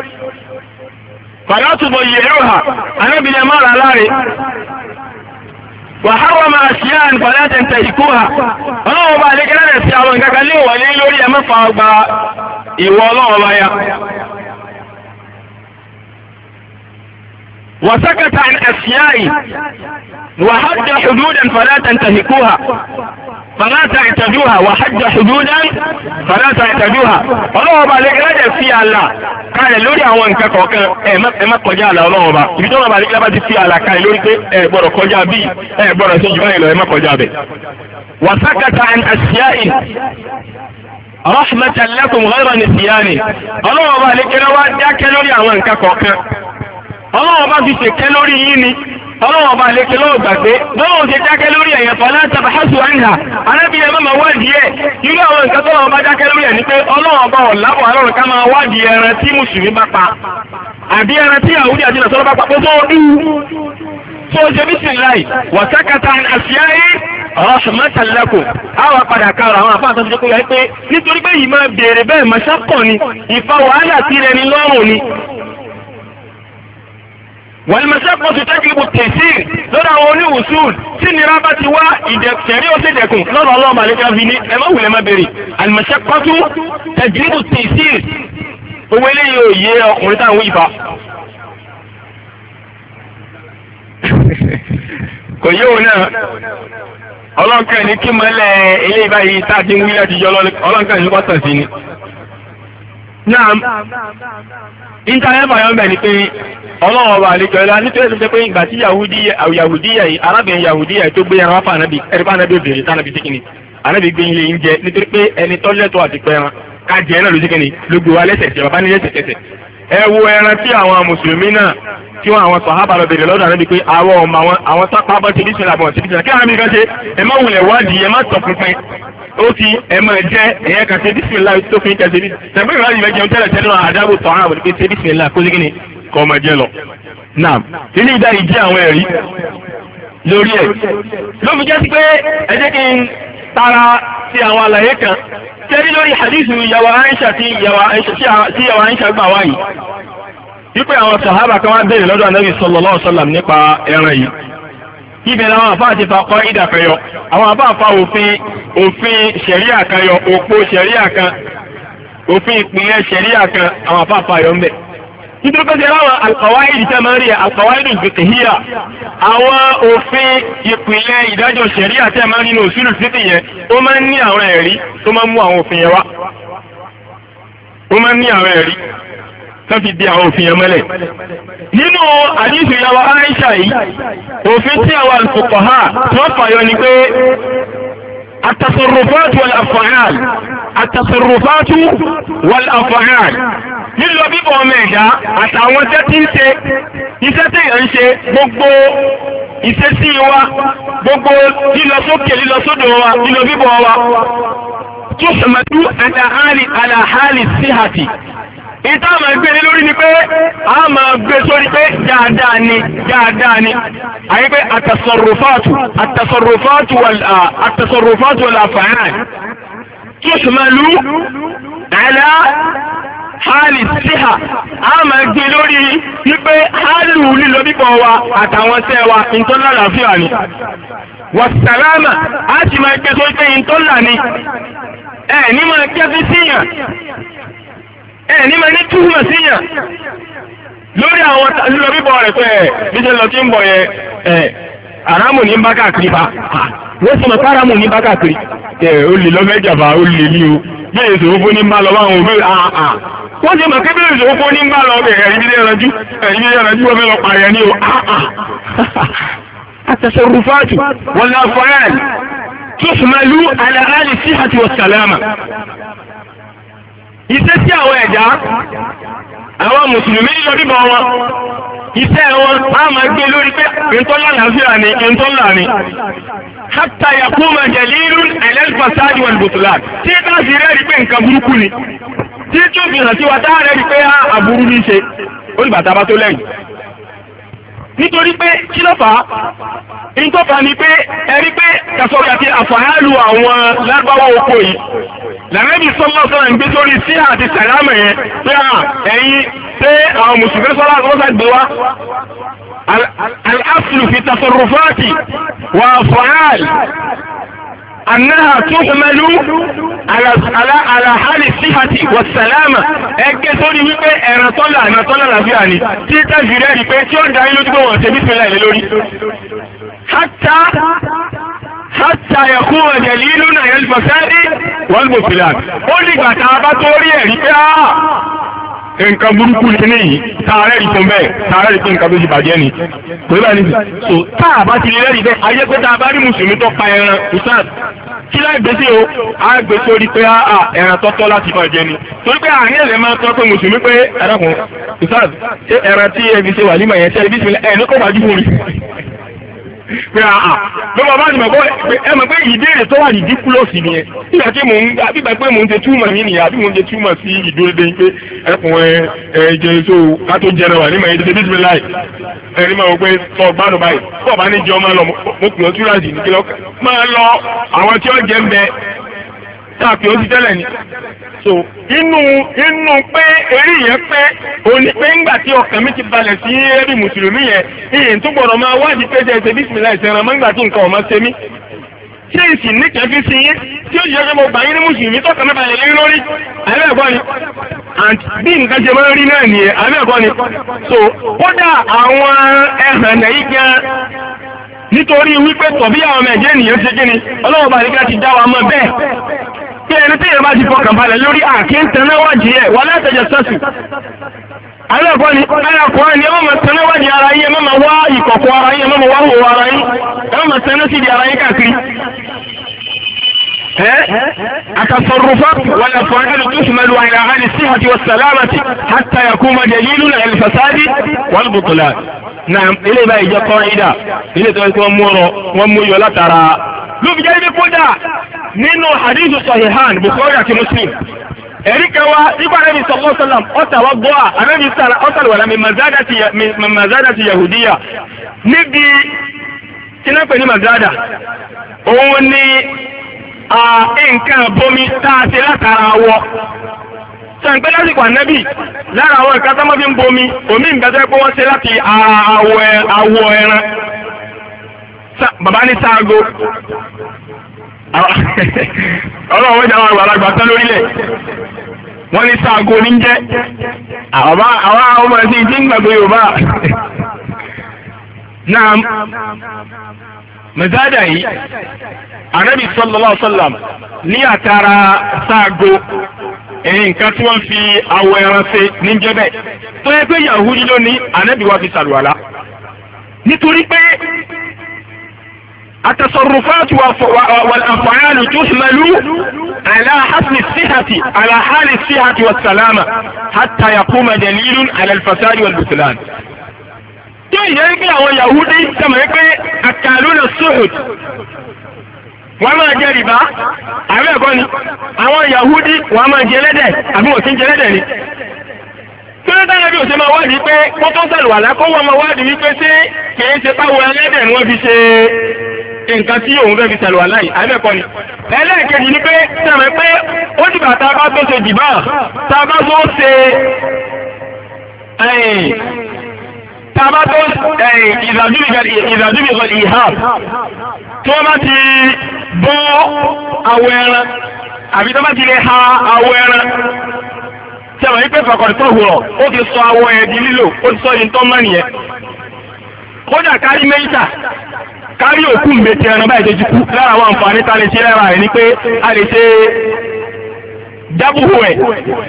fala tudayyi'uha Ànábì ní máa rà láre wa harrama ashya'an fala tantahikuha ọlọ́wọ́ bá rékẹ́lá rẹ̀ sí àwọn nǹkan lé wà lẹ́yìn lórí ẹ̀mọ́ fa ọgbà ìwọ ọlọ́wọ́ bá ya wa sakata an ashya'i wa hadda hududan fala tantahikuha fala ta'taduha wa hajja hududan fala ta'taduha ọlọ́wọ́ bá lẹ́gẹ́lẹ́dẹ̀ fi àlà kalẹ̀ lórí àwọn nǹkan kọ̀ọ̀kan ẹ má kọjá àlà ọlọ́wọ́ bá ibi tó wọ́n bá lẹ́gẹ́lẹ́ bá ti fi àlà kalẹ̀ lórí pé ẹ gbọ́dọ̀ kọjá bí ẹ gbọ́dọ̀ sí jùlọ ìlọ ẹ má kọjá bẹ̀. wa sakata an ashya'in rahmatan lakum ghayra nisyani ọlọ́wọ́ bá lẹ́gẹ́lẹ́ wá dákẹ́ lórí àwọn nǹkan kọ̀ọ̀kan ọlọ́wọ́ bá fi ṣèkẹ́ lórí yín ni ọlọ́wọ́ bá lékè lọ́wọ́ gbàgbé lọ́wọ́ ṣe dákẹ́ lórí ẹ̀yàn fọ́lá tabahasu anha arábìnrin ẹ̀mọ́ máa wádìí ẹ̀ irú àwọn nǹkan tọ́lọ́wọ́ bá dákẹ́ lórí ẹ̀ ní pé ọlọ́wọ́ bá ọ̀làwọ̀ alọ́run ká máa wádìí ẹran tí mùsùlùmí bá pa àbí ẹran tí Yahudi àti Nasara bá pa pé tó dú tó ṣe bismillah wa sakata an asya'i rahmatan lakum àwọn padà kára àwọn àfáà tó ti kó yẹ pé nítorí pé yìí máa béèrè bẹ́ẹ̀ mọ́ṣákọ̀ ni ìfa wàhálà tí rẹ ni lọ́rùn ni wàlmọ̀sẹ́pọ̀ ti tẹ́kìlìbù tẹ̀sí lọ́dọ̀ àwọn oníwùsùn tí nira bá ti wá ìdẹ̀kẹ̀rí ó sì dẹ̀kùn lọ́dọ̀ ọlọ́run àlejò fi ní ẹ̀mọ́ wùlẹ̀ má bèrè àlmọ̀sẹ́pọ̀ tún tẹ́kìlìbù tẹ̀sí owó eléyìí ò yé ọkùnrin táwọn wí fa. kò yé òun náà ọlọ́nkẹ́ ní kí mọ́lẹ̀ eléyìí báyìí tá a ti ń wí láti yọ ọlọ́nkẹ́ ní wọ́n tàn sí ni. náà ìntànẹ́fà yọ̀ ń bẹ̀ ni pé ọlọ́wọ́ ọba àlejò ẹ̀la nítorí ẹ̀sẹ̀ pé ìgbà tí yahudiya yìí arábìnrin yahudiya tó gbé ẹran wá fún anabi ẹ̀rí bá anabi obìnrin tánàbí sí kìíní anabi gbé ilé yìí ń jẹ nítorí pé ẹni tọ́lẹ́tọ̀ àti pẹ́ran ká jẹ náà ló sí kìíní ló gbé wa lẹ́sẹ̀kẹsẹ̀ bàbá ní lẹ́sẹ̀kẹsẹ̀ ẹ wo ẹran tí àwọn mùsùlùmí náà tí wọn àwọn sàhábà lọ bèrè lọ́dọ̀ anabi pé àwọn ọmọ àwọn sápá bọ́ ti bísí làbọ̀ ti bísí kí àwọn mi kan ṣe ẹ má wulẹ̀ wádìí ẹ má tọpinpin ó ti ẹ máa jẹ ẹ̀yẹ kan ṣe bísí ńlá tó fi ń kẹsẹ̀ bísí tẹ̀gbẹ́ ìwádìí ìwẹ́ jẹun tẹ́lẹ̀ tẹ́lẹ̀ náà àdábò tọ̀ àwọn àbòdì pé ṣe bísí ńlá kó sí kíni kọ́ ọmọ jẹ lọ. Naam, ilé ìdáyì jẹ́ àwọn ẹ̀rí lórí ẹ̀. Ló fi jẹ́ sí pé ẹ jẹ́ kí n tara sí àwọn àlàyé kan. Tẹ́rí lórí hadithu ìyàwó Aisha tí ìyàwó Aisha gbà wáyìí. Wípé àwọn sàhábà kan wá béèrè lọ́dọ̀ Ànábì sallallahu alaihi wasallam nípa ẹran yìí. Ibẹ̀ làwọn àfáà ti fa kọ́ ìdà kan yọ. Àwọn àfáà fa òfin ṣẹ̀ríà kan yọ, òpó ṣẹ̀ríà kan, òfin ìpìlẹ̀ ṣẹ̀ríà kan, àwọn àfáà fa yọ ń bẹ̀. Nítorí pé ṣẹlá alqawaid tẹ́ máa ń rí alqawaid al-fiqhiyya àwọn òfin ìpìlẹ̀ ìdájọ́ ṣẹ̀ríà tẹ́ máa ń rí ní usul fiqh yẹn ó máa ń ní àwọn ẹ̀rí tó máa ń mú àwọn òfin yẹn wá. Ó máa ń ní àwọn ẹ̀rí tó fi di àwọn òfin yẹn mọ́lẹ̀. Nínú àdíṣù ìyàwó Aisha yìí, òfin tí àwọn al-fuqaha tó fàyọ ni pé التصرفات والأفعال التصرفات والأفعال lílọ bíbọ̀ ọmọ ẹ̀dá àtàwọn iṣẹ́ tí ń ṣe iṣẹ́ tí èèyàn ń ṣe gbogbo ìṣesí wa gbogbo lílọ sókè lílọ sódò wa lílọ bíbọ̀ wa tó ṣàmàdú àlàhálì síhàtì ìta máa gbé lórí ni pé a máa gbé sórí pé dáadáa ni àyí pé àtàsọ̀rọ̀fàtù wal af'al tushmalu ala hálì síhà a máa gbé lórí wípé hálù lílọ bíbọ̀ wa àtàwọn tẹ́ wa ìtọ́lá àlàáfíà ni wàsàlámà a ti máa gbé sórí pé ìtọ́lá ni ní máa kẹ́fí síyàn ní ma ní túmọ̀ síyàn lórí àwọn lílọ bíbọ̀ rẹ̀ pé bí ṣe lọ tí ń bọ̀ yẹ àrámù ní bá káàkiri bá wọ́n sì mọ̀ káàrámù ní bá káàkiri ó lè lọ mẹ́jàbá ó lè ní o bí èso ó fún ní bá lọ báwọn òbí wọ́n sì mọ̀ kí bí èso ó fún ní bá lọ ẹ̀rí bí ẹranjú wọ́n fẹ́ lọ pààyàn ní o àtẹ̀sọ̀rùfáàtù wọ́n lọ fọ́yàn tushmalu ala ali sihhati wa salama iṣẹ́ tí àwọn ẹ̀dá àwọn mùsùlùmí lílọ bíbọ̀ wọn iṣẹ́ wọn á máa gbé lórí pé ìtọ́lá làáfíà ni ìtọ́lá ni. hatta yakuma dalilun ala al-fasad wal-butlan tí ká sì rẹ́ẹ̀rí pé nǹkan burúkú ni tí tó fi hàn sí wa táà rẹ́ẹ̀rí pé àbúrú ní ṣe ó ní bàtà bá tó lẹ́yìn. nítorí pé kí ló fà á ìtọ́fà ni pé ẹ̀rí pé kàsọ̀rọ̀ àti àfàhálù àwọn lágbàwọ̀ oko yìí lànàbí sọ́lọ́sọ́lá ń gbé sórí sí àti sàlámù yẹn pé ẹ̀yin pé àwọn mùsùlùmí sọ́lá àkọ́sà gbé wá al-aslu fi tasarrufati wa af'al أنها تحمل على حال الصحة والسلامة ẹgbẹ́ sórí wípé ẹ̀ràn tọ́lá làbíà ni tí tẹ́jì rẹ̀ rí pé tí ó dáyé lójú pé wọ́n ṣe bísmìlá ilẹ̀ lórí حتى يكون دليل على الفساد والبطلان ó dìgbà tá a bá tó rí ẹ̀rí pé nǹkan burúkú ní yìí tààrẹ́ rí fún bẹ́ẹ̀ tààrẹ́ rí fún nǹkan tó ti bàjẹ́ ni kò ní bá ní so táà bá ti lè rí bẹ́ẹ̀ ayé pé táà bá rí mùsùlùmí tó pa ẹran usad kí láì gbé sí o á gbé sórí pé ẹran tọ́tọ́ láti máa jẹ ni torí pé àárín ẹ̀lẹ́ máa tọ́ pé mùsùlùmí pé ẹ̀rọ̀kùn usad ṣé ẹran tí ẹbí ṣe wà nímọ̀ yẹn ṣe ẹbí ṣe ẹ̀ ní kò wájú fún mi pé ló bàbá àti màbọ́ ẹ mọ̀ pé ìbéèrè tó wà ní dípúlọ̀sì nìyẹn nígbà pé mò ń ṣe túmọ̀ yín nìyẹn àbí mò ń ṣe túmọ̀ sí ìdúródé pé ẹkùn ẹ̀jẹ̀ èso ká tó jẹrẹ wà nímọ̀ ẹ̀jẹ̀ bísí láì ẹni máa wọ pé sọ gbádùn báyìí tó bá ní jọ máa lọ mo pè ọ́ túrázì ní kílọ̀ máa lọ àwọn tí ó jẹ́ ń bẹ táàpì ó ti tẹ́lẹ̀ ni so inú pé eré yẹn pé òní pé ńgbà tí ọkàn mi ti balẹ̀ sí ẹbí mùsùlùmí yẹn ìyẹn tó gbọ́dọ̀ máa wádìí pé ṣe bísímìlá ìṣẹ̀ràn mọ́ ńgbà tí nǹkan ọ̀mọ́ ṣe mí ṣé ìsìn ní kẹfí sí yín tí ó yẹ kí mo gbà yín ní mùsùlùmí tọ́kàn náà balẹ̀ lé lórí àbẹ́ ẹ̀kọ́ ni bí nǹkan ṣe máa ń rí náà nìyẹn àbẹ́ ẹ̀kọ́ ni so kódà àwọn ẹ̀hàn náà yìí gan nítorí wípé tọ̀bí àwọn ọmọ ẹ̀jẹ̀ ènìyàn ṣe kí ni ọlọ́wọ́ bá nígbà ti dá wa mọ́ bẹ́ẹ̀ kí ẹni tí èèyàn bá ti fọkàn balẹ̀ lórí àkíntẹ́náwájì ẹ̀ wà látẹ̀jẹ̀ sẹ́sù. Àlẹ́kọ́ ni ayakùnrin ni ẹ máa tẹ́náwájì ara yín, ẹ máa wá ìkọ̀kọ̀ ara yín, ẹ máa wá hòwò ara yín, ẹ máa tẹ́ná sí di ara yín káàkiri. التصرفات والأفعال تشمل على أهل الصحة والسلامة حتى يكون دليل على الفساد والبطلان. نعم إليه بقى إجا قاعدة إليه تقول ومو يولا ترى لو بجانب كودا nínú hadithu sahihan Bukhari àti Muslim ẹ̀ríkà wa nígbà Ànábì sallallahu alaihi wasallam ọ̀tàwọ́ gbọ́à Ànábì ọ̀tàlùwàlá min mazadati yahudiya níbi tí náà pè ní mazada òun ni nǹkan bomi táa ṣe látara awọ sàǹpẹ́ lásìkò Ànábì lára àwọn ìka tó mọ́ fi ń bomi omi ìgbẹ́sẹ̀ pé wọ́n ṣe láti awọ ẹran bàbá ní sáago ọlọ́wọ́ ìjà àwọn àgbàlagbà tán lórílẹ̀ wọ́n ní sáago ní jẹ́ àwọn ọmọ ẹ̀sìn tí ń gbàgbé Yorùbá náà mẹ́sàdà yìí Ànábì sallallahu alaihi wasallam ní àtàrà sáago nǹkan tí wọ́n fi awọ ẹran ṣe ní jẹ́bẹ̀ tó yẹ pé Yahudi lónìí Ànábì wá fi sàlùwàlá nítorí pé التصرفات والأفعال تحمل على حسن الصحة على حال الصحة والسلامة حتى يقوم دليل على الفساد والبطلان. tí ìyẹn pé àwọn Yahudi sọmọ pé àkàlùnà suhud wọ́n máa jẹ rìbá àbí ẹ̀kọ́ ni àwọn Yahudi wọ́n máa jẹ ẹlẹ́dẹ̀ àbí wọ́n ti ń jẹ ẹlẹ́dẹ̀ ni. tí ó dára bí ó ṣe máa wádìí pé wọ́n tó ń sàlùwàlá kó wọ́n máa wádìí wípé ṣé kìí ṣe páwọ ẹlẹ́dẹ̀ ni wọ́n fi ṣe nǹkan tí òun fẹ́ fi sàlùwàlá yìí àbí ẹ̀kọ́ ni. ẹlẹ́ẹ̀kejì ni pé sọmọ pé ó dìgbà tá a bá tó ṣe jìbá tá a bá tó ṣe tàbá tó ìzàdúbìgọ̀ ìhàb tí wọ́n bá ti bọ́ awọ ẹran àbí tó bá ti lè ha awọ ẹran tí a wà ní pé fàkọ̀rẹ̀ tó hùrọ̀ ó ti sọ awọ ẹ̀ di lílò ó ti sọ ní tọ́ mọ́ nìyẹn kódà kárí mẹ́ta kárí òkú mbẹ̀tì ẹran báyìí tó ti kú lára àwọn àǹfààní tá a lè ṣe lára rẹ̀ ni pé a lè ṣe dábùhù ẹ̀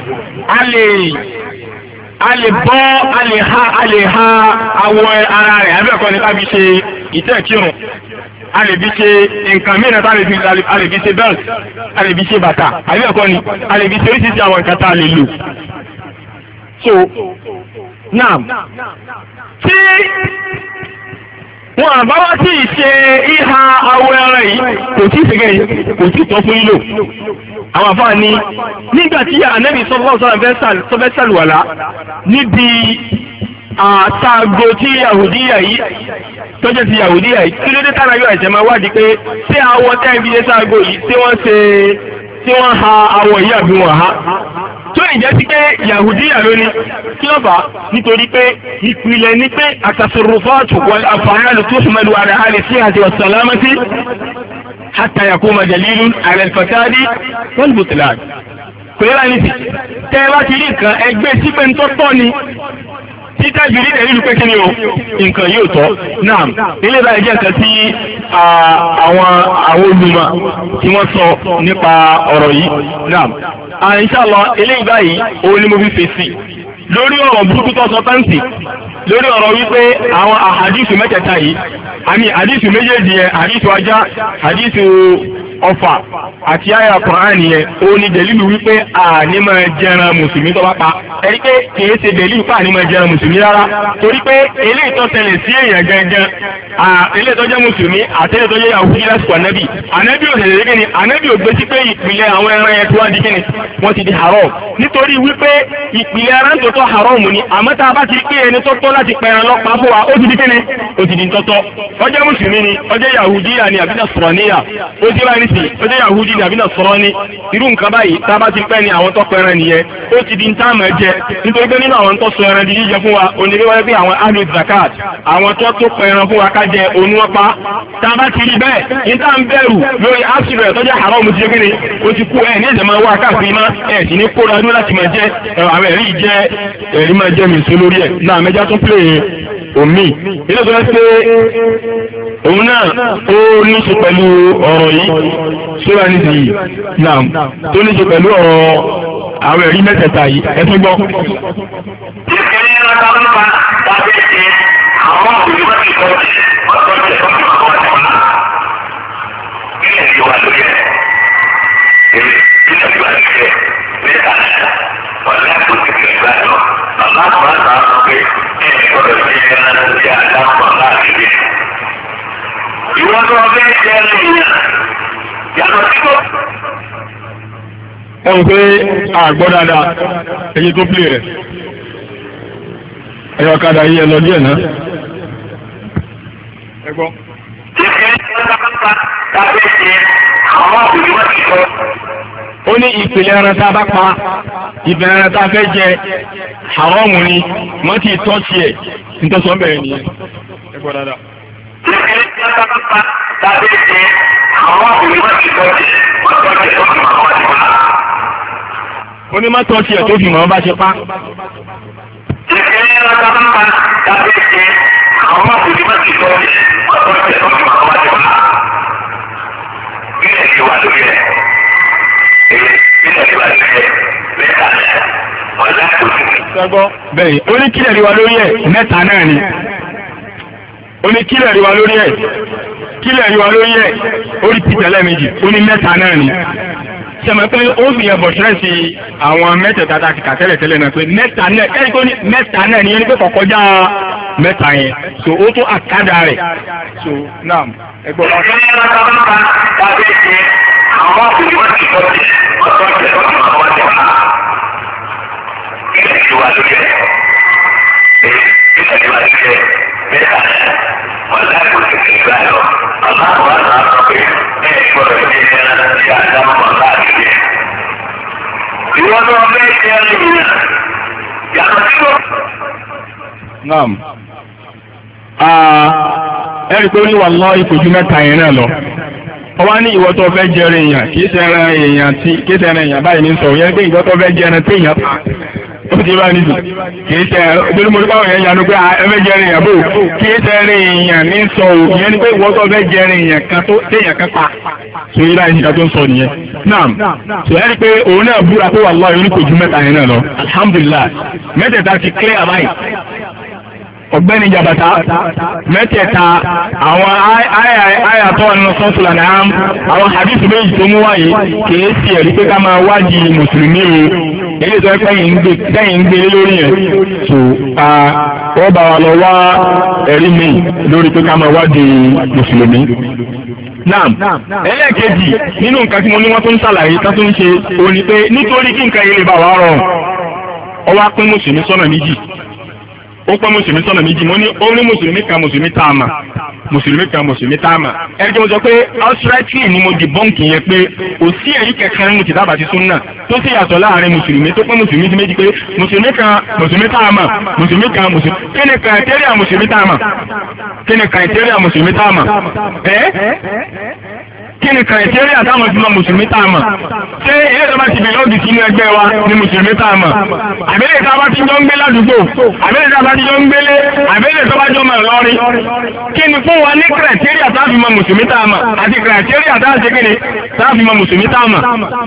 a lè bọ́ a lè ha awọ ara rẹ̀ abẹ́ẹ̀kọ́ ni ká fi ṣe ìtẹ́ẹ̀kírun a lè fi ṣe nǹkan mìíràn a lè fi ṣe belt a lè fi ṣe bàtà abẹ́ẹ̀kọ́ ni a lè fi ṣe oríṣiríṣi àwọn nǹkan tá a lè lò. So now tí wọn àbá wá sí ìṣe ìhà awọ ẹran yìí kò tí ìṣègùn yìí kò tí tọ́ fún lílò. àwọn àfáà ní nígbà tí Ànábì sallallahu alaihi wasallam tó fẹ́ sàlùwàlá níbi àtàgò tí Yahudiya yìí tọ́jọ́ ti Yahudiya yìí kí ló dé tára yóò ẹ̀jẹ̀ máa wádìí pé ṣé awọ tẹ́ẹ̀bí dé sáàgò yìí tí wọ́n ha awọ yìí àbí wọ́n ha tó ìjẹ́ sí pé Yahudiya lónìí kí ló fà nítorí pé ìpìlẹ̀ ní pé àtàsọ̀rọ̀fọ́ọ̀tù wal af'al tuhmalu ala al-sihhati was-salamati hatta yakuna dalilun ala al-fasadi wal-butlan. kò yẹ láyé sí tẹ́ ẹ bá ti rí nǹkan ẹgbẹ́ sípẹ́ ń tọ́tọ́ ni títà jù ní ẹ̀rí pé kí ni o nǹkan yóò tọ́ náà ilé ìbáyé jẹ́ nǹkan tí àwọn olùmọ̀ tí wọ́n sọ nípa ọ̀rọ̀ yìí náà inshallah ilé ìbáyé òun ni mo fi fèsì lórí ọ̀rọ̀ burúkú tó sọ táǹsì lórí ọ̀rọ̀ wípé àwọn àhàdìsù mẹ́tẹ̀ẹ̀ta yìí àmì àdìsù méjèèjì yẹn àdìsù ajá àdìsù ọfà àti àyà Kùránì yẹn ó ní dẹ̀lílù wípé àní máa jẹran mùsùlùmí tó bá pa ẹni pé kìí ṣe dẹ̀lílù pé àní máa jẹran mùsùlùmí rárá torí pé eléyìí tó ṣẹlẹ̀ sí èèyàn gangan eléyìí tó jẹ́ mùsùlùmí àti eléyìí tó jẹ́ Yahudi lásìkò ànábì ò ṣẹlẹ̀ kíni ànábì ò gbé sí pé ìpìlẹ̀ àwọn ẹran yẹn tó wá di kíni wọ́n ti di haram nítorí wípé ìpìlẹ̀ ẹran tó tọ́ haram ni àmọ́ tá a bá ti pé ẹni tó tọ́ láti pẹran lọ́pàá fún wa ó ti di kíni ó ti di tọ́tọ́ ó jẹ́ mùsùlùmí ni ó jẹ́ Yahudi ni àbí Nasraniya ó jẹ́ báyìí nìsí ó jẹ́ Yahudi ni àbí Nasrani irú nǹkan báyìí tá a bá ti pẹ́ ni àwọn tó pẹran nìyẹn ó ti di ntá mọ̀ jẹ nítorí pé nínú àwọn tó sọ ẹran di jíjẹ fún wa onígbé wáyé pé àwọn ahlu zakat àwọn tó pẹran fún wa ká jẹ oníwọ́pá tá a bá ti rí bẹ́ẹ̀ níta ń bẹ̀rù lórí áṣìrẹ̀ tó jẹ́ haram ti gbé ni ó ti kú ẹ̀ ní ẹ̀jẹ̀ máa wá káàkiri má ẹ̀ sì ní kóra dúró láti máa jẹ àwọn ẹ̀rí máa jẹ́ mi sí lórí ẹ̀ náà mẹ́já tó pè é omi ilé tó ń pé òun náà ó ní ṣe pẹ̀lú ọ̀rọ̀ yìí ṣúra ní sí náà tó ní ṣe pẹ̀lú ọ̀rọ̀ àwọn ẹ̀rí mẹ́tẹ̀ẹ̀ta yìí ẹ̀tún gbọ́. Ìwọ́n tó ọbẹ̀ jẹ́ lẹ́yìn yàtọ̀ sí kò. Ẹ̀wọ̀n pé àgbọ́ dáadáa èyí tó pìlẹ̀ rẹ̀ ẹ̀yọ̀ kadà yí ẹ lọ díẹ̀ náà ẹgbọ́. Ó ní ìpìlẹ̀ ẹran tá a bá pa ìbẹ̀rẹ̀ ẹran tá a fẹ́ jẹ haramu ni wọ́n ti tọ́ sí ẹ̀ nítọ́sọ́ bẹ̀rẹ̀ nìyẹn ẹgbọ́ dáadáa. Ó ní má tọ́ sí ẹ̀ tó fi mọ̀ bá ṣe pa. Bẹ́ẹ̀ ó ní kílẹ̀ rí wa lórí ẹ̀ mẹ́ta náà ni. Ó ní kílẹ̀ rí wa lórí ẹ̀ kílẹ̀ rí wa lórí ẹ̀ ó rí pìtẹ́ lẹ́ẹ̀mejì ó ní mẹ́ta náà ni. Ṣẹ̀mọ̀ pé ó fi yẹn bọ̀ ṣẹ́ẹ̀sì àwọn mẹ́tẹ̀ẹ̀ta tá a ti kà tẹ́lẹ̀ náà pé mẹ́ta náà ẹ̀rí tó ní mẹ́ta náà ni ẹni pé kọ̀kọ́já mẹ́ta yẹn so ó tún àkádà rẹ̀ so naam ẹgbọ́n. Ọ̀sẹ̀ ní ẹ̀rọ sábà máa ń tàbí ṣe àwọn ọkùnrin wọn ti tọ́jú ọ̀sọ̀ ìṣẹ̀tọ́ ní àwọn ọ̀sẹ̀ wọn. Ilẹ̀ ti wà lórí ẹ̀ ilẹ̀ ti wà lórí ẹ̀ mẹ́ta ọ̀sẹ̀ kò sì fi gbà lọ. Ọ̀sán àwọn àgbà sọ pé bẹ́ẹ̀ gbọ́dọ̀ ní ẹran ti àdámọ̀ láàbí. Ìwọ́n tó ọbẹ̀ ṣe é lè yàtọ̀ sí Naam. Ẹ̀rí pé ó ní wallahi ìfojú mẹ́ta yẹn náà lọ. Wọ́n wá ní ìwọ tó fẹ́ jẹrẹ èèyàn kìí ṣẹran èèyàn báyìí ní sọ yẹn pé ìwọ tó fẹ́ jẹrẹ tí èèyàn pa. Ó ti bá nìsí. Kìí ṣe ìdílé mo ní báwọn yẹn yanu pé ẹ fẹ́ jẹrẹ èèyàn bò. Kìí ṣẹrẹ èèyàn ní sọ o. Ìyẹn ni pé ìwọ tó fẹ́ jẹrẹ èèyàn kan tó téèyàn kan pa. So yìí láì nígbà tó ń sọ nìyẹn. Naam. So ẹ̀rí pé òun náà búra pé wallahi oníkojú mẹ́ta yẹn náà lọ. Alhamdulillah. Mẹ́tẹ̀ẹ̀ta ti clear àbáyé. Ọ̀gbẹ́ni Jabata mẹ́tẹ̀ẹ̀ta àwọn àyàtọ̀ nínú sọ́tùlà náà àwọn hadith méjì tó mú wáyé kìí sí ẹ̀rí pé ká máa wádìí mùsùlùmí o èyí tó ẹgbẹ́ sẹ́yìn ń gbé lórí yẹn tó wọ́n bá wa lọ wá ẹ̀rí mi lórí pé ká máa wádìí mùsùlùmí. Naam, ẹlẹ́ẹ̀kejì nínú nǹkan tí mo ní wọ́n tó ń ṣàlàyé tó ń ṣe òní pé nítorí kí nǹkan yìí lè bá wa rọrùn ó wá pín mùsùlùmí sọ́nà méjì. Ó pín mùsùlùmí sọ́nà méjì. Mo ní ó ní mùsùlùmí kan mùsùlùmí tá a mà. Mùsùlùmí kan mùsùlùmí tá a mà. Ẹni tí mo sọ pé outrightly ni mo debunk yẹn pé kò sí ẹ̀rí kẹ̀kẹ́ nínú kìtàbù àti súnnà tó sì yàtọ̀ láàrin mùsùlùmí tó pín mùsùlùmí sí méjì pé mùsùlùmí kan mùsùlùmí tá a mà. Mùsùlùmí kan mùsùlùmí. Kí ni criteria mùsùlùmí tá a mà? Kí ni criteria mùsùlùmí tá a mà? Kí ni criteria táwọn ti mọ mùsùlùmí tá a mọ̀? Ṣé ilé ìjọba ti bìlọ́ọ̀dì sínú ẹgbẹ́ wa ni mùsùlùmí tá a mọ̀? Àbẹ́lẹ̀ ìjọba ti jọ ń gbé ládùúgbò? Àbẹ́lẹ̀ ìjọba ti jọ ń gbélé? Àbẹ́lẹ̀ ìjọba jọ mọ̀ lọ́rin? Kí ni fún wa ní criteria tá a fi mọ mùsùlùmí tá a mọ̀? Àti criteria tá a ṣe kí ni tá a fi mọ mùsùlùmí tá a mọ̀?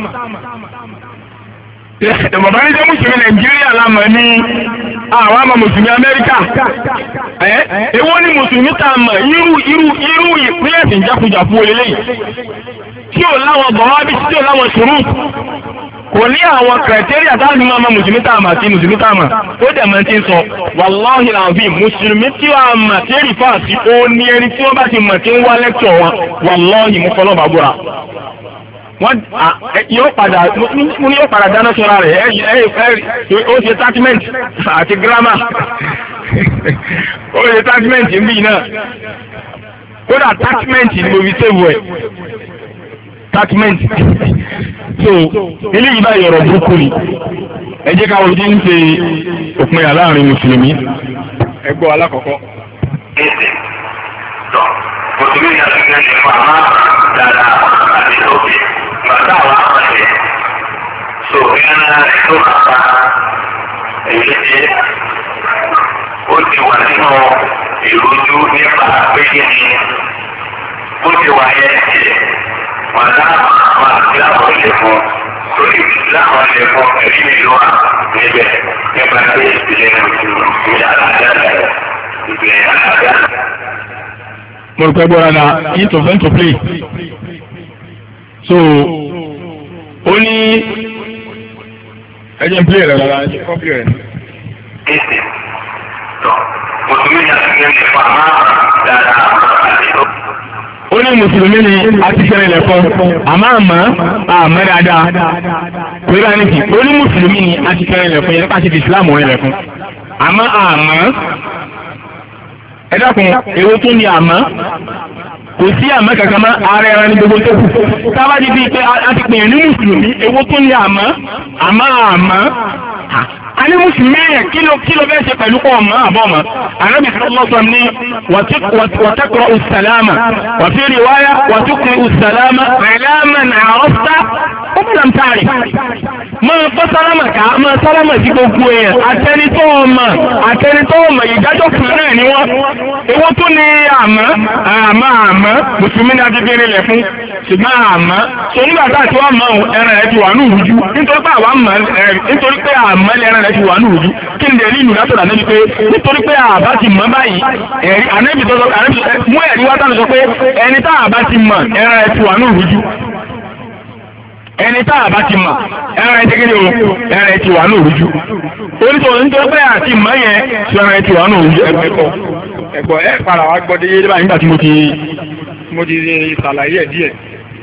Bàbá ní jẹ́ mùsùlùmí Nàìjíríà lámọ̀ ní àwọn àmà mùsùlùmí Amẹ́ríkà. Èwo ni mùsùlùmí tá a mọ̀ irú ìpínlẹ̀ tí ń jákujàku olélẹ́yìn tí ò láwọn bọ̀wábí tí ò láwọn ṣùrù kò ní àwọn kìrìtẹ́rì àtàrí máa ma mùsùlùmí tá a mà sí mùsùlùmí tá a mà ó dẹ̀ mọ́ tí ń sọ wàláhì làbí mùsùlùmí tí a mà tí èrì fà sí ó ní ẹni tí wọ́n bá ti mọ̀ tí ń wá lẹ́kṣọ̀ wọn wàláhì mú fọlọ́ bàbúrà wọ́n yóò padà dáná sọ́ra rẹ̀ ó ṣe attachment àti grammar ó ṣe attachment ń bí náà kódà attachment ni mo fi save ẹ̀ attachment so eléyìí bá yọ̀rọ̀ burúkú ni ẹ jẹ́ káwọn ojú ń ṣe òpin àláàrin mùsùlùmí ẹgbọ́ alákọ̀ọ́kọ́. mùsùlùmí ni a ti gbé ṣe fún àmà dáadáa àti lóbi bàtà àwọn àmàṣe so ìrìnà tó kàpá èyí tí ó ti wà nínú ìrújú nípa pé kí ni ó ti wà yẹn tiẹ̀ wọn láwọn àti àwọn ilé fún lórí láwọn ilé fún ẹ̀rí ìlú wa níbẹ̀ nípa pé ìpìlẹ̀ mùsùlùmí aláàdáda ìpìlẹ̀ aláàdáda. Mo rò pé gbọ́dọ̀ na intervene to play. So ó ní ẹjẹ ń play rẹ̀ lára ẹjẹ kọ́ play rẹ̀. Kéèsì tó mùsùlùmí ni a ti gbé nípa àmà dáadáa àti tó. Ó ní mùsùlùmí ni a ti fẹ́rẹ̀ lẹ̀ fún àmọ́ dáadáa pé bá nìkì ó ní mùsùlùmí ni a ti fẹ́rẹ̀ lẹ̀ fún yẹn nípa ti fi Islam rẹ̀ lẹ̀ fún àmọ́ ẹ dákun èwo tó ní àmọ́ kò sí àmọ́ kankan mọ́ ààrẹ ẹran ní gbogbo tó kù tábà di bíi pé a ti pè é ní mùsùlùmí èwo tó ní àmọ́ a ní mùsùlùmí yẹn kí ló fẹ́ ṣe pẹ̀lú pọ̀ mọ́ àbọ̀ mọ́ Ànábì sallallahu alaihi wasallam ní wàtúkọ̀ ìsàlámà wàfí riwaya wàtúkọ̀ ìsàlámà àlámà àrọ́sá ó bí làm táàrí máa bọ́ sálámà ká máa sálámà sí gbogbo èèyàn àtẹnitọ́ ọmọ ìdájọ́ kan náà ni wọ́n èwo tó ní àmọ́ mùsùlùmí ní adébí rinlẹ̀ fún ṣùgbọ́n àmọ́ tó nígbà tá àti wọ́n mọ̀ ẹran rẹ̀ ti wà ní ìrújú nítorí pé àmọ́ ẹran rẹ̀ ti wà ní ìrújú kí ni ẹ̀rí ìlú látọ̀dà níbi pé nítorí pé àbá ti mọ̀ báyìí ẹ̀rí ànẹ́bì tó sọ mú ẹ̀rí wá tánà sọ pé ẹni tá àbá ti mọ̀ ẹran rẹ̀ ti wà ní ìrújú ẹni tá àbá ti mọ̀ ẹran rẹ̀ ti kéde o ẹran rẹ̀ ti wà ní ìrújú oníṣòwò nítorí pé àti mọ̀ yẹn tí ẹran rẹ̀ ti wà ní ìrújú ẹ̀gbọ́ ẹ̀ padà wá gbọ́dé yé báyìí nígbà tí mo ti ṣàlàyé ẹ̀ díẹ̀.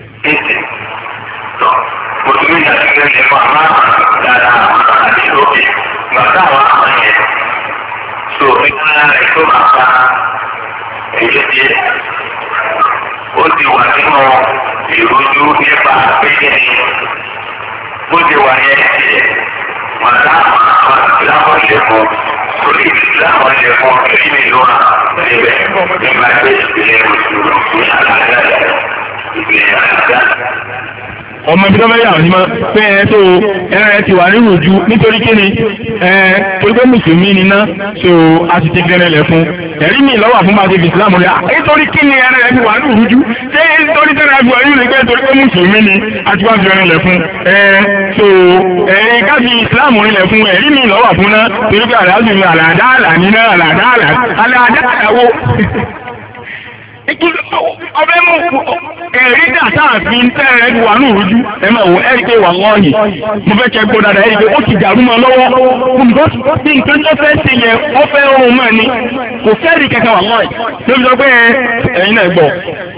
mùsùlùmí ni a ti gbé ṣe fún àmà dáadáa àti lóbi bàtà àwọn àmà yẹn so ìgbà rẹ̀ tó máa pa èyí tí ó ti wà nínú ìrújú nípa péjì ni ó ti wà yẹn tiẹ̀ wọn láwọn ilé fún lórí láwọn ilé fún èyí ni ìlú wa níbẹ̀ nígbà pé ìpìlẹ̀ mùsùlùmí aláàdáda ìpìlẹ̀ aláàdáda. Ọmọ ibi tó fẹ́ yà wọ́n sí máa pé ẹ tó ẹran ẹ ti wà ní ìròjú nítorí kíni torí pé mùsùlùmí ni ná so a ti ti gẹ́rẹ́ lẹ̀ fún ẹ̀rí mi lọ́wọ́ fún bá ti fi Islam rẹ̀ nítorí kíni ẹran ẹ ti wà ní ìròjú ṣé nítorí tẹ́lẹ̀ ẹ fi wà ní ìròjú pé torí pé mùsùlùmí ni a ti wá fi gẹ́rẹ́ lẹ̀ fún so ẹ̀rí ká fi Islam rẹ̀ lẹ̀ fún ẹ̀rí mi lọ́wọ́ fún ná torí pé àlàádáàlà ní ná àlàádáàlà wo ọbẹ̀ mú ẹ̀rí dàtà àfi ń tẹ́ ẹ̀ wà ní òrùjú ẹ máa wọ ẹ̀rí pé wà lọ́ọ̀yì mo fẹ́ kẹ́ gbọ́ dáadáa ẹ̀rí pé ó ti dàrú mọ́ lọ́wọ́ bí nǹkan tó fẹ́ ṣe yẹ ó fẹ́ ohun mọ́ ni kò fẹ́ẹ̀rí kẹ́kẹ́ wà lọ́ọ̀yì lóbi sọ pé ẹ̀yin náà gbọ́.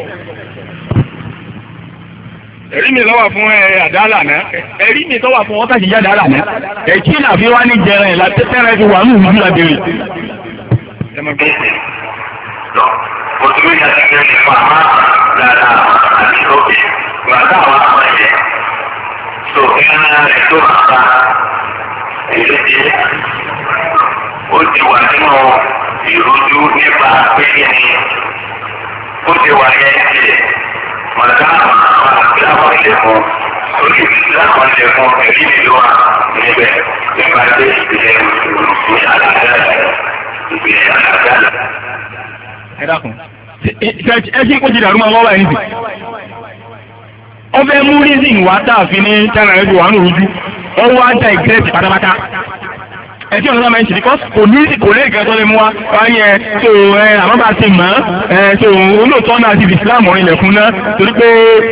ẹ̀rí mi lọ́wọ́ fún àdáàlà náà ẹ̀rí mi tọ́wọ́ fún ọ́tà sí jáde àlà náà ẹ̀kí làfi wá ní jẹrẹ ẹ̀ látẹ́tẹ́rẹ́ fi wà ní òrùjú lábẹ́rẹ́. Òtún ìyá ti fẹ́ nípa máa dáadáa àti lókè gbàgbà wà pọ̀ yẹ. Tó ìrìnà rẹ̀ tó máa bá èyí ti ó ti wà nínú ìrújú nípa pé ní ó ti wà yẹ tiẹ̀. Màdá àwọn ìlànà ilé fún orí ìlànà ilé fún ẹbí ìlú wa níbẹ̀ nípa ilé ìpìlẹ̀ ní àlàáfíà ìpìlẹ̀ àlàáfíà. Ẹ dákun ẹ ṣe kó ti dàrú máa lọ́wọ́ ẹni sí. Ọbẹ̀ mú rízìn wá tààfin ní tẹ́nà ẹ̀dùn wà ní ojú ọwọ́ ajá ìgírẹ́sì pátápátá. Ẹ tí ọ̀nà sáà mẹ́rin ṣe because kò lè gẹ́gẹ́ lè mú wa wáyé tó àmọ́ bá ti mọ̀ tó olóòótọ́ náà ti fi Islam rìn lẹ̀kún náà torí pé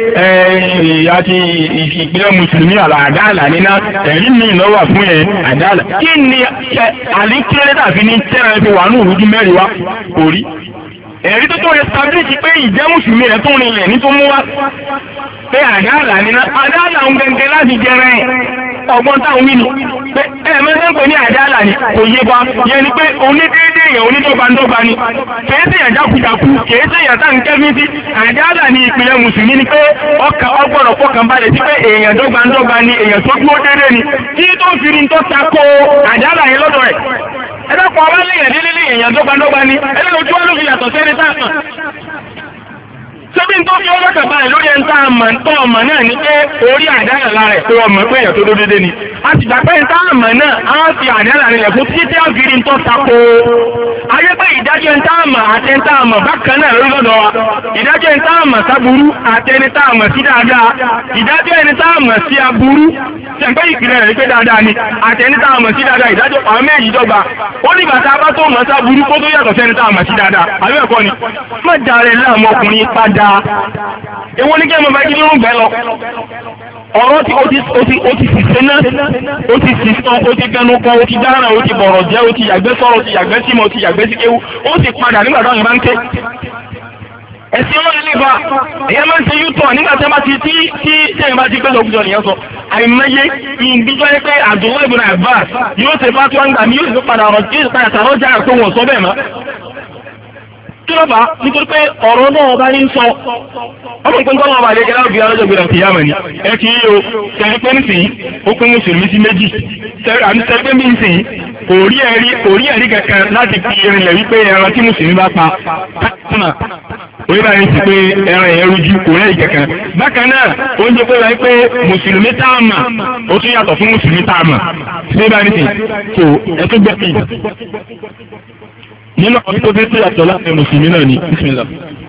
àti ìpínlẹ̀ Mùsùlùmí àdáàlà níná ẹ̀rí mi lọ́wọ́ fún ẹ̀ àdáàlà. Kí ni àlékírẹ́lẹ́ tàbí ní tẹ́nà ẹ̀dùn wà ní ojú mẹ́rin wá kò rí? Ẹ̀rí tó establish pé ìjẹ́ Mùsùlùmí rẹ̀ tó rinlẹ̀ ní tó mú wá pé àdáàlà níná àdáàlà ń gẹ́gẹ́ láti jẹrẹ ọgbọ́n táwọn wí ni pé ẹ̀mẹ́sẹ̀ pé ní àdáàlà ni kò yé bá yẹ ni pé onídéédé èèyàn onídọ́gbandọ́gba ni kèése èèyàn jákujàku kèése èèyàn tá ń kẹ́fí sí àdáàlà ni ìpìlẹ̀ Mùsùlùmí ni pé ọgbọ́dọ̀ fọkàn balẹ̀ sí pé èèyàn dọ́gbandọ́gba ni èèyàn tó dúró déédé ni kí tó fi ní tó tako àdáàlà yẹn lọ́dọ̀ rẹ̀ ẹ̀dọ́pọ̀ ọba léèyàn délé èèyàn dọ́gbandọ́gba ni ẹlẹ́lójú wọn ló fi yàtọ̀ sẹ́ni táàkàn sẹ́bí tó fi ọlọ́kà báyìí lórí ẹni tá a mọ̀ ń tọ́ ọmọ náà ní pé orí àdáyà lára ẹ̀ pé ọmọ pé èèyàn tó dó dédé ni a sì gbà pé ń tá a mọ̀ náà á fi àdáyà rẹ̀ fún títí àfihàn tó tako ayé pé ìdájọ́ ń tá a mọ̀ àti ń tá a mọ̀ bákan náà lórí lọ́dọ̀ wa ìdájọ́ ń tá a mọ̀ sáburú àti ẹni tá a mọ̀ sí dáadáa ìdájọ́ ẹni tá a mọ̀ sí aburú sẹ̀ǹpẹ́ ìpìlẹ̀ rẹ̀ pé dáadáa ni àti ẹni tá a mọ̀ sí dáadáa ìdájọ́ àwọn méjì dọ́gba ó ní bàtà bá tó mọ̀ sáburú kó tó yàtọ̀ sẹ́ni tá a mọ̀ sí dáadáa àbí ẹ̀kọ́ ni má jàre láàmú ọkùnrin padà èwo ní kí ẹmọ bá kí ló ń gbẹ lọ ọ̀rọ̀ tí ó ti fìfẹ́ náà ó ti fìfẹ́ ó ti gẹnu kan ó ti dára ó ti bọ̀rọ̀ jẹ́ ó ti yàgbẹ́ sọ̀rọ̀ ó ti yàgbẹ́ símọ̀ ó ti yàgbẹ́ sí kéwú ó sì padà nígbà táwọn ìbá ń ké ẹ̀sìn ọlọ́run nípa èyàn máa ń ṣe yútọ̀ nígbà tí wọ́n bá ti tí ẹ̀yìn bá ti gbé lọ́gbùjọ nìyẹn sọ àìmọye ìgbìjọ́ yẹ pé Abdullahi ibn Abbas yóò ṣe fásitì wọn gbà mí yóò sì padà tààrọ̀ jà pé wọ́n sọ bẹ́ẹ̀ mọ́ kí ló fà á nítorí pé ọ̀rọ̀ náà bá ní sọ ọmọ ìpín tọ́lọ́ ọba àlejò láwùjọ alọ́jọ́ gbèrè àti ìyáàmẹ̀ ni ẹ kì í yóò tẹ̀lé pé nísìnyí ó pín mùsùlùmí sí méjì àmì tẹ̀lé pé nísìnyí kò rí ẹ̀rí kankan láti fi rinlẹ̀ wípé ẹran tí mùsùlùmí bá pa tánà orí bá rí sí pé ẹran ẹ̀yẹ rújú kò rẹ́ẹ̀rí kankan bákan náà ó ń jẹ́ pé wáyé pé mùsùlùmí táàmà ó tún yàtọ̀ fún mùsùlùmí táàmà sí bá rí sí tó ẹ tó gbẹ́ nínú àwọn tó dé sí àtọ̀ láti mùsùlùmí náà ní bísímìlà.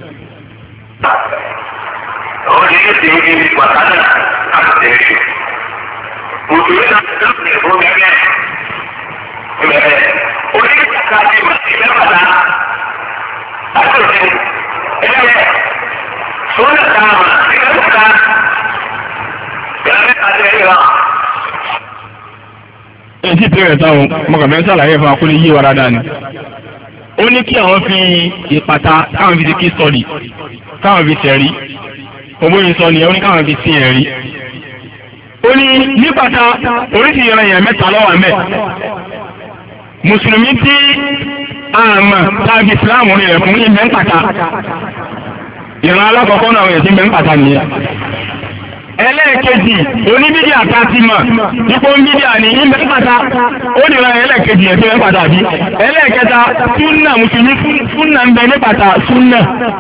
Orí ti ní pàtàkì àti tẹ̀lé. Mùsùlùmí náà ti tẹ̀lé fún gẹ́gẹ́. Orí ti ká sí mùsùlùmí pàtà. Àtúnṣe ẹgbẹ́ sọ́nà táàmù nígbà pàtà. Ìyá tẹ̀lé wa. Èyí tí bẹ̀rẹ̀ táwọn mọ̀kànlẹ́ sàlàyé fún akólé yí wa dáadáa ni. Ó ní kí àwọn fi ìpàtà káwọn fi ti kí sọ́ọ̀lì káwọn fi tẹ̀rí ògbóyin sọ nìyẹn ó ní káwọn fi sí ẹ̀rí. Ó ní nípàtà oríṣi ìrìnyàn mẹ́ta lọ́wọ́ mẹ́ mùsùlùmí tí àmà tàbí Islam rẹ̀ fún ìmẹ́ ń pàtà ìran alákọ̀ọ́kọ́ náà rẹ̀ sí ìmẹ́ ń pàtà nìyẹn. Ẹlẹ́ẹ̀kejì oníbídí àtàtìmọ̀ nípo bídí àní ìmẹ́pàtà ó nìra ẹlẹ́ẹ̀kejì ẹ̀fẹ́ mẹ́pàtà bí ẹlẹ́ẹ̀kẹta súnnà mùsùlùmí súnnà ń bẹ nípàtà súnnà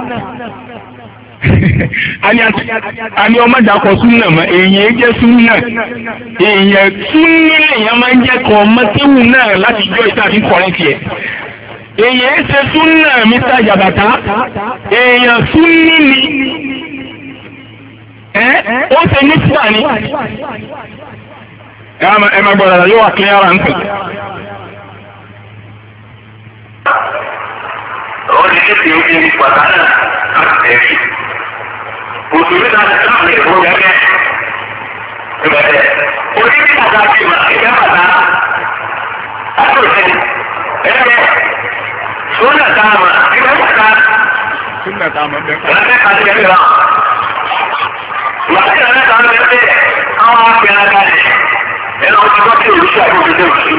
àní ọmọdàkọ̀ súnnà mọ́ èèyàn jẹ́ súnnà èèyàn súnnà èèyàn máa ń jẹ́ kọ́ mọ́tíwù náà láti jọ ìtàbí kọ̀rẹ́kì ẹ̀ èèyàn ṣe súnnà Mr. Jabata èèyàn súnnì ni ó ṣe ní sílá ní ẹ máa gbọ́dọ̀ yóò wà kí ara ń pè. Ó ní kí ní pàtàkì àti tẹ̀lé. ìgbà láti ìfún gẹ́gẹ́. Ìbẹ̀rẹ̀ oníbí àti àfihàn ìfẹ́ bàtà àtúnṣe ẹ̀rẹ́ sóńdà táàmà ìfẹ́ bàtà. Súnà táàmà bẹ́ẹ̀ kọ́. Ìlànà ẹ̀ka ti ẹ̀rẹ́ wa. Ìwádìí ìlànà ẹ̀ka ń bẹ̀rẹ̀ àwọn afẹ́rẹ́ kalẹ̀ ẹ̀rọ ti gbọ́ sí òrùsí àti òṣèlú òṣèlú.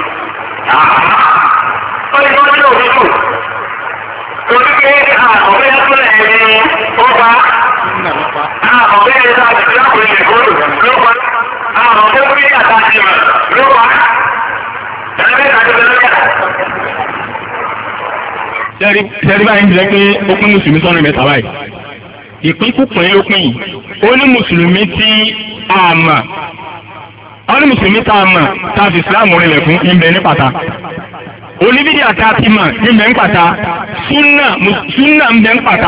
Wọ́n ti gbọ́ sí òṣèlú. Torí pé àkọ́bẹ́ ẹ̀kúnlẹ̀ ẹ̀yìn ó bá àkọ́bẹ́ ẹ̀yìn láti fi lákùnrin ìgbòho ló bá àkọ́bẹ́ orí àtàkì mọ̀ ló bá ẹ̀rẹ́ ìtàkì lọ́lẹ́yà. Ṣẹ́rí báyìí ń jẹ́ pé ó pín Mùsùlùmí sọ́nà mẹ́ta báyìí. Ìpín kúpin ló pín yìí. Ó ní Mùsùlùmí tí a mọ̀. Ó ní Mùsùlùmí tá a mọ̀ tá a fi Ìsìláàmù rinlẹ̀ fún ìbẹ̀ ní pàtà. Oníbídí àta ti mọ̀ ní bẹ̀ ń pàtà. Súnà ń bẹ̀ ń pàtà.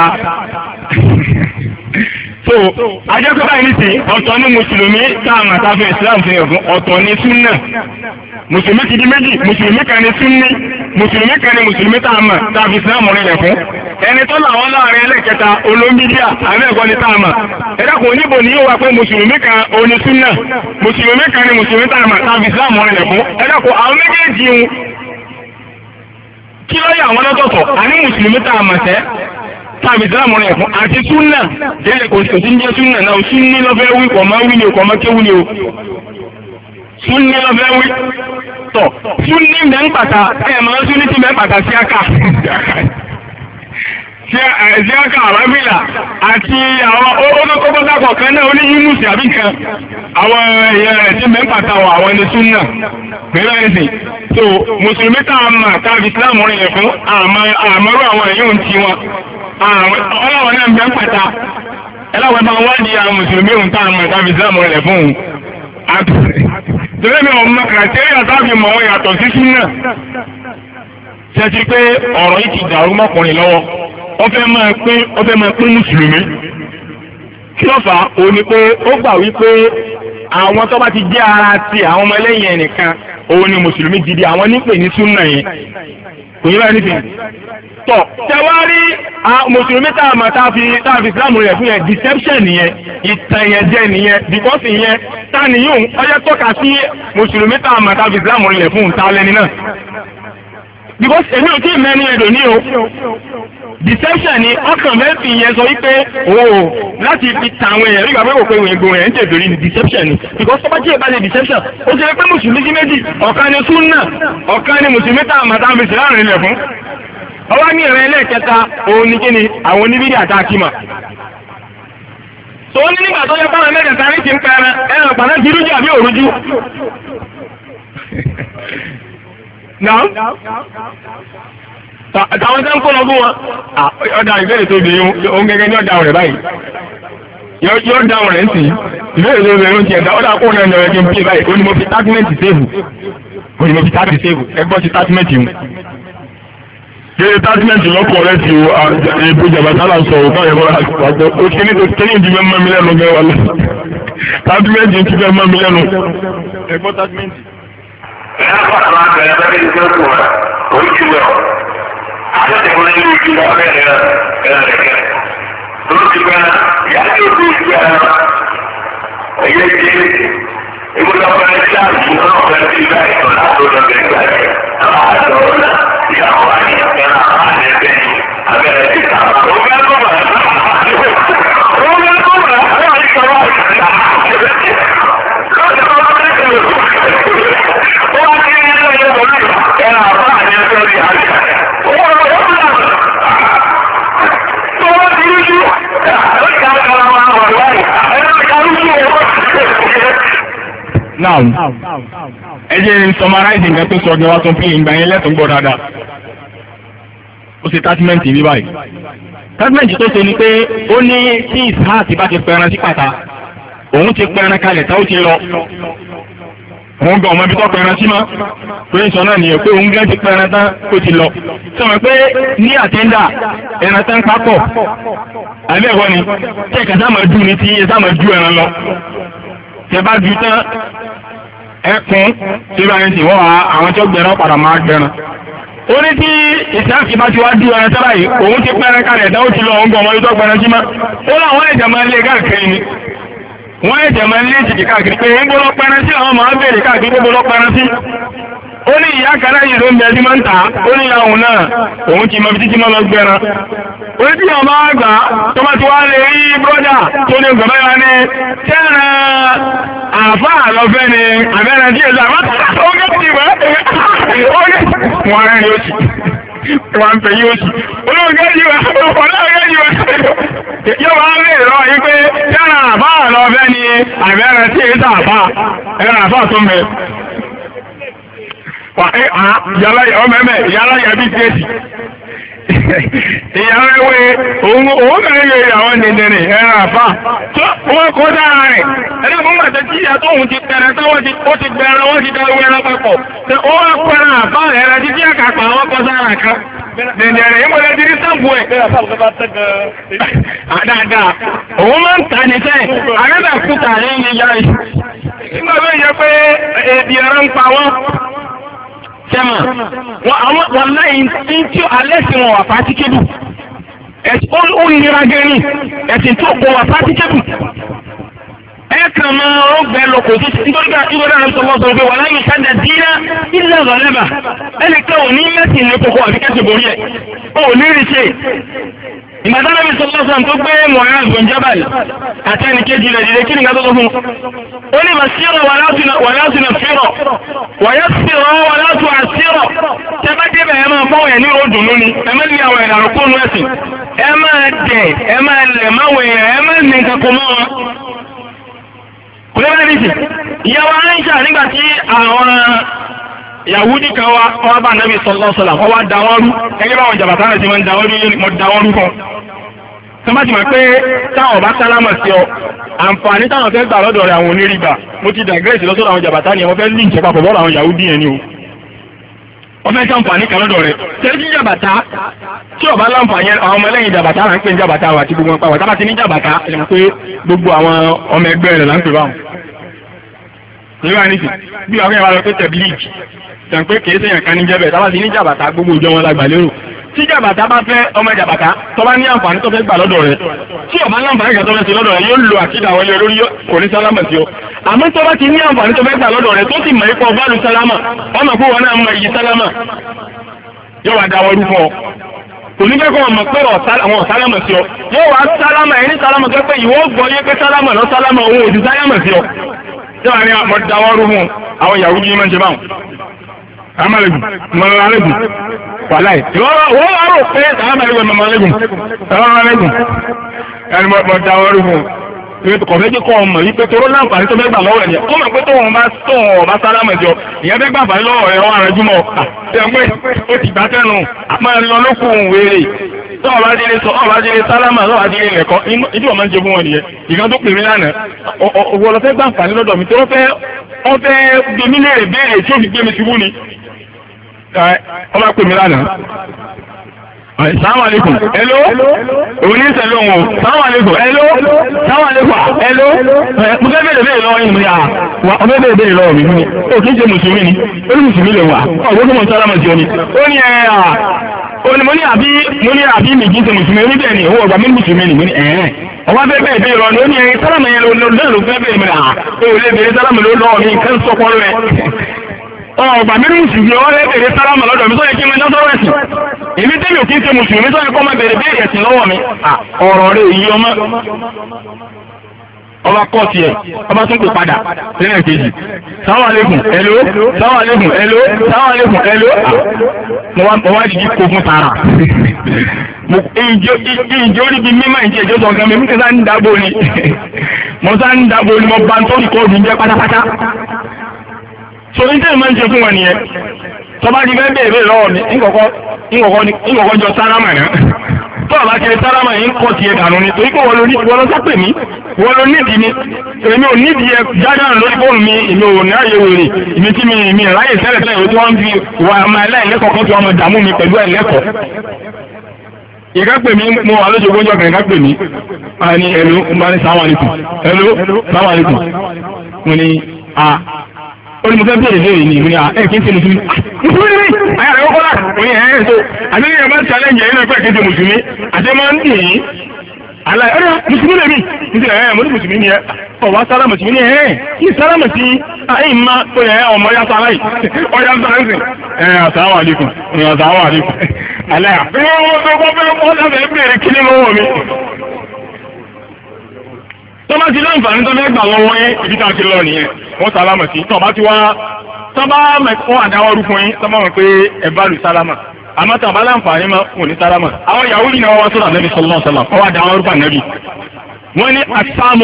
So ajẹ́pẹ́ báyìí nìsín ọ̀tọ̀ ní Mùsùlùmí tá a mọ̀ tá a fi Ìsìláàmù fi hàn fún ọ̀tọ̀ ní súnà. Mùsùlùmí ti di méjì, Mùsùlùmí kan ní súnní, Mùsùlùmí kan ní Mùsùlùmí tá a mọ̀ tá a fi Ìsìláàmù rinlẹ̀ fún. Ẹni tó làwọn láàrin ẹlẹ́kẹta olóńbídíà àbẹ́ẹ̀kọ́ ni tá a mọ̀. Ẹ̀dàkùn oníbò ní yóò wá pé Mùsùlùmí kan oní súnà, Mùsùlùmí kan ní Mùsùlùmí tá a mọ̀ tá a fi Ìsìláàmù rinlẹ̀ fún. Ẹ̀dàkùn àwọn méjèèjì ń kí ló yẹ àwọn lọ́tọ̀ọ̀tọ̀ àní Mùsùlùmí tá a mọ̀ sẹ́ tàbí Ìsìláàmù rinlẹ̀ fún àti súnà jẹ́lẹ̀ kò sí ń jẹ́ súnà náà súnní lọ́fẹ́ wí kọ̀ máa wí ni o kọ̀ máa kéwú ni o. Súnní lọ́fẹ́ wí tọ̀ súnní mẹ́ ń pàtà ẹ̀ máa súnní tí mẹ́ pàtà sí àkà sí àkà àrábìlà àti àwọn ókókókókó kan náà oní Yúnúsì àbí nǹkan àwọn èèyàn rẹ̀ tí mẹ́ ń pàtà wọ àwọn ẹni súnà pẹ̀lú ẹ̀sìn so Mùsùlùmí tá a mà tàbí Ìsìláàmù rinlẹ̀ fún àmọ́rú àwọn èèyàn tí wọn ọlọ́wọ́ náà mẹ́ ń pàtà ẹlọ́wọ́ bá wá di àwọn Mùsùlùmí òun tá a mà tàbí Ìsìláàmù rinlẹ̀ fún òun tẹ́lẹ̀mí ọmọ kàtẹ́rì àtàbí mọ̀ ọ́ yàtọ̀ sí súnà ṣẹ́tí pé ọ̀rọ̀ yìí ti dàrú mọ́kùnrin lọ́wọ́ ó fẹ́ máa pín Mùsùlùmí kí ló fà á ó ní pé ó gbà wípé àwọn tó bá ti jẹ́ ara ti àwọn ọmọ ẹlẹ́yìn ẹnìkan òun ni Mùsùlùmí gidi àwọn nípè ní súnà yẹn kò yẹ báyìí nìkan tọ̀ tẹwárí Mùsùlùmí tá a mọ̀ tá a fi Ìsìláàmù rẹ̀ fún yẹn deception nìyẹn ìtànyẹ̀jẹ̀ nìyẹn because ìyẹn tánìyún ọjọ́ tọ́ka sí Mùsùlùmí tá a mọ̀ tá a fi Ìsìláàmù rẹ̀ fún ta lẹ́ni náà because èmi ò tí ì mẹ́ni ẹ̀dọ̀ ní o deception ni ọkàn mẹ́fì yẹn sọ wípé láti fi ta àwọn èèyàn nígbà pé kò pé ìwé ẹ̀ ń tẹ̀bẹ̀rẹ̀ ní deception ni because tó bá jẹ́ ìbálẹ̀ deception ó ṣe pé Mùsùlùmí sí méjì ọ̀kan ni súnà ọ̀kan ni Mùsùlùmí tá a mọ̀ tá a fi Ìsìláàmù rẹ̀ fún ọwọ́ ní ìrìn ẹlẹ́ẹ̀kẹta òun ní kíni àwọn oníbídí àtàkìmà tó ní nígbà tó yẹ fáwọn mẹ́tẹ̀ẹ̀ta ní ti ń pẹ́ẹ́rẹ́ ẹ̀rọ pàdé ti rújú àbí òrújú. náà tàwọn tẹ́ ń kó lọ fún wọn ọ̀dà ìbéèrè tó bèèrè ohun gẹ́gẹ́ ní ọ̀dà rẹ̀ báyìí yóò dáhùn rẹ̀ ń sìn ìbéèrè tó bèèrè oúnjẹ ẹ̀dá ọ̀dà kó náà ní ọ̀rẹ́ kí n pè báyìí ó ní mo fi tátímẹ́ǹtì séèvù ẹgbọ́n ti tátímẹ́ǹtì mu. Ṣé tátímẹ́ǹtì lọ́pọ̀ rẹ̀ ti wo èbó jàbátálà sọ òkú àyẹ̀wò àgbọ̀ ó kí ní ti fẹ́ mọ́ mi lẹ́nu bẹ́ẹ̀ wọlé tátímẹ́ǹtì ti fẹ́ mọ́ mi lẹ́nu. Ẹgbọ́n tátímẹ́ǹtì. Ìyá pàtàkì máa bẹ̀rẹ̀ bẹ́ẹ̀ ní ìjọ́sùn wa, orí ti lọ. Àjọ́sìn fún ẹni ìjú lọ bẹ́ẹ̀ rẹ̀ kẹ́. Lórí ti bẹ́ẹ̀ ìyá tí ó fi ìjú ara ẹ̀yẹ jẹ́ ìgbọ́dọ̀ fẹ́ẹ́ tí àjù náà fẹ́ẹ́ ti bá ìtọ́ láti ọ̀dọ̀ bẹ̀rẹ̀ gbà yẹn. Àwọn àjọ ọ̀la ìyàwó àyè ẹ̀rọ àbáyé ẹgbẹ́ yìí abẹ́rẹ́ ti ta. Ó fẹ́ kọ́ bàá Now, ẹ jẹ́ summarize nǹkan tó sọ ọjọ́ wa tó ń pín ìgbà yẹn lẹ́tọ̀ọ́ gbọ́ dáadáa. Ó ṣe tátímẹ́ǹtì ní báyìí. Tátímẹ́ǹtì tó ṣe ni pé ó ní tí ìsáàtì bá ti pẹran sí pàtà, òun ti pẹran kalẹ̀ tá ó ti lọ. Òun gan ọmọ ibi tó pẹran sí mọ́. Pé ń sọ náà nìyẹn pé òun gan ti pẹran tán ó ti lọ. Sọ̀rọ̀ pé ní àtẹ́ńdà ẹran tán pápọ̀. Àbẹ́ ẹ̀kọ́ ni tí ẹ̀ka sáà máa dùn ní tí ẹ sáà máa ju ẹran lọ. Tẹ bá ju tán ẹkùn tí bá ń sìn wọ́n wá àwọn tí ó gbẹ̀rán padà máa gbẹ̀rán ó ní tí ìsáàkì bá ti wá dú ẹran sábà yìí òun ti pẹ́ran kalẹ̀ ẹ̀dá ó ti lọ òun gan ọmọ yóò gbẹran sí má ó láwọn ẹ̀jẹ̀ máa ń lé káàkiri ni wọ́n ẹ̀jẹ̀ máa ń lé jìkì káàkiri pé ń gbọ́dọ̀ pẹ́ran sí àwọn máa ń bèèrè káàkiri pé gbọ́dọ̀ pẹ́ran sí ó ní ìyá kan náà yìí ló ń bẹ ẹjí máa ń tà ó ní ìyá òun náà òun ti mọ ibi títí máa lọ gbẹran ó ní tí wọn bá gbà tó bá ti wá lè rí bọ́dà tó ní gbọ̀mọ́ yára ní kẹ́ran àfáà lọ́fẹ́ ni àbẹ́rẹ́ díẹ̀ sí àbá ó ní ti wẹ́ ó ní wọn rẹ̀ ní oṣù wọn ń pè yí oṣù olóògẹ́ yìí wẹ́ olóògẹ́ yìí wẹ́ yóò wá lè rọ yí pé kẹ́ran àfáà lọ́fẹ́ ni àbẹ́rẹ́ tí èyí sàfáà ẹ̀rọ àfáà tó mẹ́ yàrá yàbí tẹ́ẹ̀tì ìyàwó ewé òun kàrí yẹ àwọn nìdẹ̀rẹ̀ ẹ̀rọ àfá tó wọ́n kọ́ dára rẹ̀ ẹ̀dẹ́ fún gbàtẹ́ tí ìyà tó òun ti pẹ̀rẹ̀ táwọn ti bẹ̀rẹ̀ wọ́n ti dáwọ́ ẹran papọ̀ tó ó wá pẹ̀rẹ̀ àfá ẹ̀rẹ́ títí àkàpà àwọn kọ́ sára kan nìdẹ̀rẹ̀ ìmọ̀lẹ́ ti rí sáàbù ẹ̀ dáadáa òun máa ń ta ní sẹ́ àrẹ́bẹ̀kúta ní yíyá ìgbà tó yẹ pé èdè ẹran ń pa wọ́n sẹ́mà wọ́n láyìn tí alẹ́sìn wọn wà pátíkébù ó nira gẹ́ni ẹ̀sìn tó kọ wà pátíkébù ẹ̀kàn máa ó gbẹ lọ́kọ̀ tó ti nítorí ká ìwé náà sọ wọ́n sọ pé wà láyìn sáńdà dínà ilẹ̀ ọ̀lẹ́bà ẹnìkan ò ní mẹ́sìn ní kókó àbí kẹ́sì borí ẹ̀ ó ní rí ṣe ìgbàdánà bí sọ́lọ́sàn tó gbé Mu'adh bin Jabal àti ẹni kejì rẹ̀ dìde kí ni gbàtọ́ fún ó ní masírọ̀ wà látù nà fírọ̀ wà yá sírọ̀ wà látù àsírọ̀ tẹ́ bá débẹ̀ ẹ máa fọ́wọ̀ ẹ̀ ní òdùn lónìí ẹ má ní àwọn ìlànà kónú ẹ̀sìn ẹ máa dẹ̀ ẹ máa lẹ̀ máwọ̀ èèyàn ẹ máa ní nǹkan kó mọ́ wọn. kò lè bá níbi ìyàwó Aisha nígbà tí àwọn Yahudi kan wá bá Nabi sallallahu alaihi wasallam wọ́n wá dáwọ́rú ẹgbẹ́ báwọn jàbàtà rẹ̀ ti máa ń dáwọ́rú kan tó bá ti mọ̀ pé táwọn bá sálámà sí ọ àǹfààní táwọn fẹ́ gbà lọ́dọ̀ rẹ̀ àwọn onírìgbà mo ti dàgírẹ́sì lọ́sọ̀rọ̀ àwọn jàbàtà ni wọ́n fẹ́ lì ìṣẹ́ papọ̀ bọ́ọ̀rọ̀ àwọn Yahudi yẹn ni o wọ́n fẹ́ sàǹfààní kan lọ́dọ̀ rẹ̀ tẹ́lifí jàbàtà tí ọba láǹfààní àwọn ọmọlẹ́yìn jàbàtà là ń pè ní jàbàtà àti gbogbo wọn pàwọ̀ tábà ti ní jàbàtà ẹ̀ mọ̀ pé gbogbo àwọn ọmọ ẹgbẹ́ rẹ̀ là ń pè báwọn nígbà nísì bí wàá fẹ́ wà lọ pé tẹ̀blíìgì tẹ̀ ń pé kìí sèyàn kan ní jẹ́bẹ̀ tábà ti ní jàbàtà gbogbo ìjọ wọn lágbà lérò tí jàbàtà bá fẹ́ ọmọ jàbàtà tó bá ní àǹfààní tó fẹ́ gbà lọ́dọ̀ rẹ̀ tí ọba láǹfààní kan tó fẹ́ sí lọ́dọ̀ rẹ̀ yóò lo àkídà wọlé lórí kò ní sálámà sí ọ àmọ́ tó bá ti ní àǹfààní tó fẹ́ gbà lọ́dọ̀ rẹ̀ tó sì mọ̀ ipò bá lu sálámà ọmọ pé wọn náà mọ iyì sálámà yóò wá dáwọ́ rú fún ọ kò ní fẹ́ kọ́ ọmọ pé àwọn sálámà sí ọ yóò wá sálámà ẹni sálámà tó pé ìwọ gbọ́ yé pé sálámà lọ sálámà òun ò ju sálámà sí ọ yóò wá ní àmọ́ dáwọ́ rú fún àwọn Yahudi máa ń ṣe báwọn amalégún mọ̀lẹ́gún wàláì wọ́n wá rò pé amalégún mọ̀lẹ́gún ẹni mọ̀ dáwọ́rú fún kọ̀fẹ́ jẹ́ kọ́ ọmọ yí pé toró láǹfààní tó fẹ́ gbà lọ́wọ́ ẹ̀ ó mọ̀ pé tó wọn bá sálámà jọ ìyẹn fẹ́ gbà fàáyé lọ́wọ́ rẹ̀ wọ́n ara jùmọ̀ ẹ̀mọ́ ó ti gbà tẹ́nu máa lọ lókùn wèrè tó ọba jílé sálámà lọ́wọ́ ajílé lẹ̀kọ́ ìdí ọmọ ń jẹ fún wọn nìyẹn ìkan tó pè mí lánàá owó lọ fẹ́ gbà fàáyé lọ́dọ̀ mi tó wọ́n fẹ́ gbèmí lè béèrè tí ó fi gbé mi ṣubú ni ọba pè mí lánàá. Assalamu alaikum. Hello. Òun ní ìṣẹ̀lẹ̀ òun. Assalamu alaikum. Hello. Assalamu alaikum. Hello. Mo fẹ́ bèèrè lọ́wọ́ yìí mo yà wá. Ọmọ bèèrè lọ́wọ́ mi ní. Ó kìí ṣe Mùsùlùmí ni. Ó ní Mùsùlùmí lè wà. Ọ̀gbọ́n tó mọ̀ sálámà sí ọ ni. Ó ní mo ní àbí mi kìí ṣe Mùsùlùmí. Ó ní bẹ́ẹ̀ ni owó ọgbà mi Mùsùlùmí ni. Mo ní ẹ̀ẹ́. Ọba fẹ́ bèèrè lọ́wọ́ ni ó ní sálámà yẹn ló fẹ́ bèèrè mi rà. Ó lè bèèrè sálámà lọ́wọ́ mi nǹkan sọ́kọ́ rẹ̀. Ọgbà mi Mùsùlùmí ọwọ́ lẹ́bẹ̀rẹ̀ sálámà lọ́dọ̀ mi tó yẹ kí mi náà sọ́rọ̀ ẹ̀sìn. Èmi tẹ́lẹ̀ òkè ṣe Mùsùlùmí tó yẹ kọ́ máa bẹ̀rẹ̀ bẹ́ẹ̀rẹ̀ ẹ̀sìn lọ́wọ́ mi. Ọ̀rọ̀ rẹ̀ èyí ọmọ. Ọba kọ́ ti ẹ̀, ọba tún pè padà lẹ́nà kejì. Assalamu alaikum, hello, Assalamu alaikum, hello, Assalamu alaikum, hello. Mo wá dìdí kó fún tààrà. Ìjọ orí bí mímọ̀ ìjẹ́ ìjọ sọ̀kan mi, mú kí sá ń dábò ni. Mo sá ń dábò ni mo bá ń tó ìkọ́ọ̀dù jẹ́ pátápátá. So ní tẹ́ ìmọ̀ ń ṣe fún wọn nìyẹn tọba di fẹ́ bèèrè lọ́wọ́ mi ìkọ̀kọ́ jọ sálámà náà tọ́ bá kiri sálámà yìí ń kọ́ ti ẹ̀dànù ni torí pé wọ́n lọ sápè mí wọ́n lọ nídìí ni èmi ò nídìí ẹ jájáà lórí fóònù mi èmi ò ní ààyè wèrè èmi tí mi ráyè tẹ́lẹ̀ ìwé tí wọ́n ń fi wà máa ẹlẹ́ẹ̀lẹ́kọ̀ọ́ kan tí wọ́n mọ̀ dààmú mi pẹ̀lú ẹ̀lẹ́kọ̀ọ́ ìkápè mi mo wà lójú ogójọ́ kan ìkápè mi a ní ẹ̀lú ń bá ní sáwọn àlékún ẹ̀lú sáwọn àlékún mo ní a ó ní mo fẹ́ bèèrè léèrè ní ìmúni ẹ̀ kí n ṣe mùsùlùmí ní àyà rẹ̀ kọ́lá oní ẹ̀ so àti ní ẹ̀ bá challenge ẹ̀ náà pẹ̀ kéde mùsùlùmí àti máa ń dì í àlàyé ọ̀rẹ́ mùsùlùmí lèmi nítorí ẹ̀ mo ní mùsùlùmí ni ẹ̀ ọ̀wá sálámù sí ní ẹ̀ kí sálámù sí àyìn má tó yẹ ọmọ yá sára yìí ọ̀yá sára sí ẹ̀ assalamu alaikum assalamu alaikum àlàyé tó bá ti láǹfààní tó fẹ́ gbà lọ́wọ́ yẹn ibi tá a ti lọ nìyẹn wọ́n sálámà sí tó bá ti wá tó bá mẹ́kọ́ àdáwọ́rú fún yín tó bá mọ̀ pé ẹ bá lù sálámà àmọ́ tó bá láǹfààní máa wò ní sálámà àwọn Yahudi náà wọ́n sọ̀rọ̀ Ànábì sallallahu alaihi wasallam ọwọ́ àdáwọ́rú fún Ànábì wọ́n ní asámú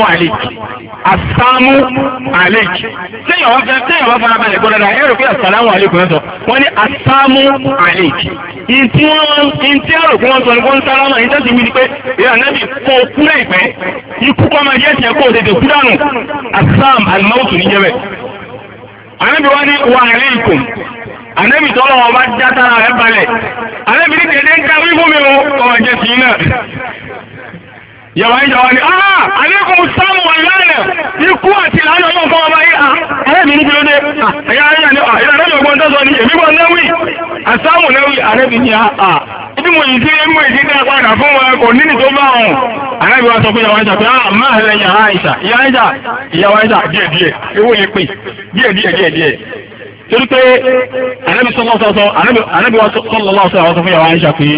àlèk téèyàn wá fara balẹ̀ gbọ́dọ̀ náà ẹ̀rọ pé asàlámù àlékún náà sọ wọ́n ní asámú àlèk ìtí ẹ̀rọ kí wọ́n sọ ní kó ń sálámà ní tẹ́sí wí ni pé ìyá Ànábì kó kú láìpẹ́ ikú kọ́ máa jẹ́ tiẹ̀ kó tètè kú dànù asám alimawutu ní jẹ́bẹ̀. Ànábì wá ní wà alaykum Ànábì tọ́lọ́ wọn bá já tára rẹ̀ balẹ̀ Ànábì ní tẹ̀lé ń ká wí fún mi o kọ́ jẹ́ sí náà yàwá ìjàwá ni alaykum sáàmù wà lánàá ikú àti ìlànà ọmọ fún ọmọ yìí arẹ́bì ní kílódé ẹ̀yà ayé àní ìlànà ọgbọ́n tó sọ ní èmi bọ́ náwì àsáàmù náwì arẹ́bì ní ibi mo yìí sí mú ìdí dá padà fún wọn kò ní tó bá wọn arẹ́bì wa sọ fún yàwá ìjà pé máa hẹlẹ̀ yàwá ìjà díẹ̀díẹ̀ ewé lè pè díẹ̀díẹ̀ torí pé arẹ́bì sọ́lọ́sọ́ fún yàwá ìjà pé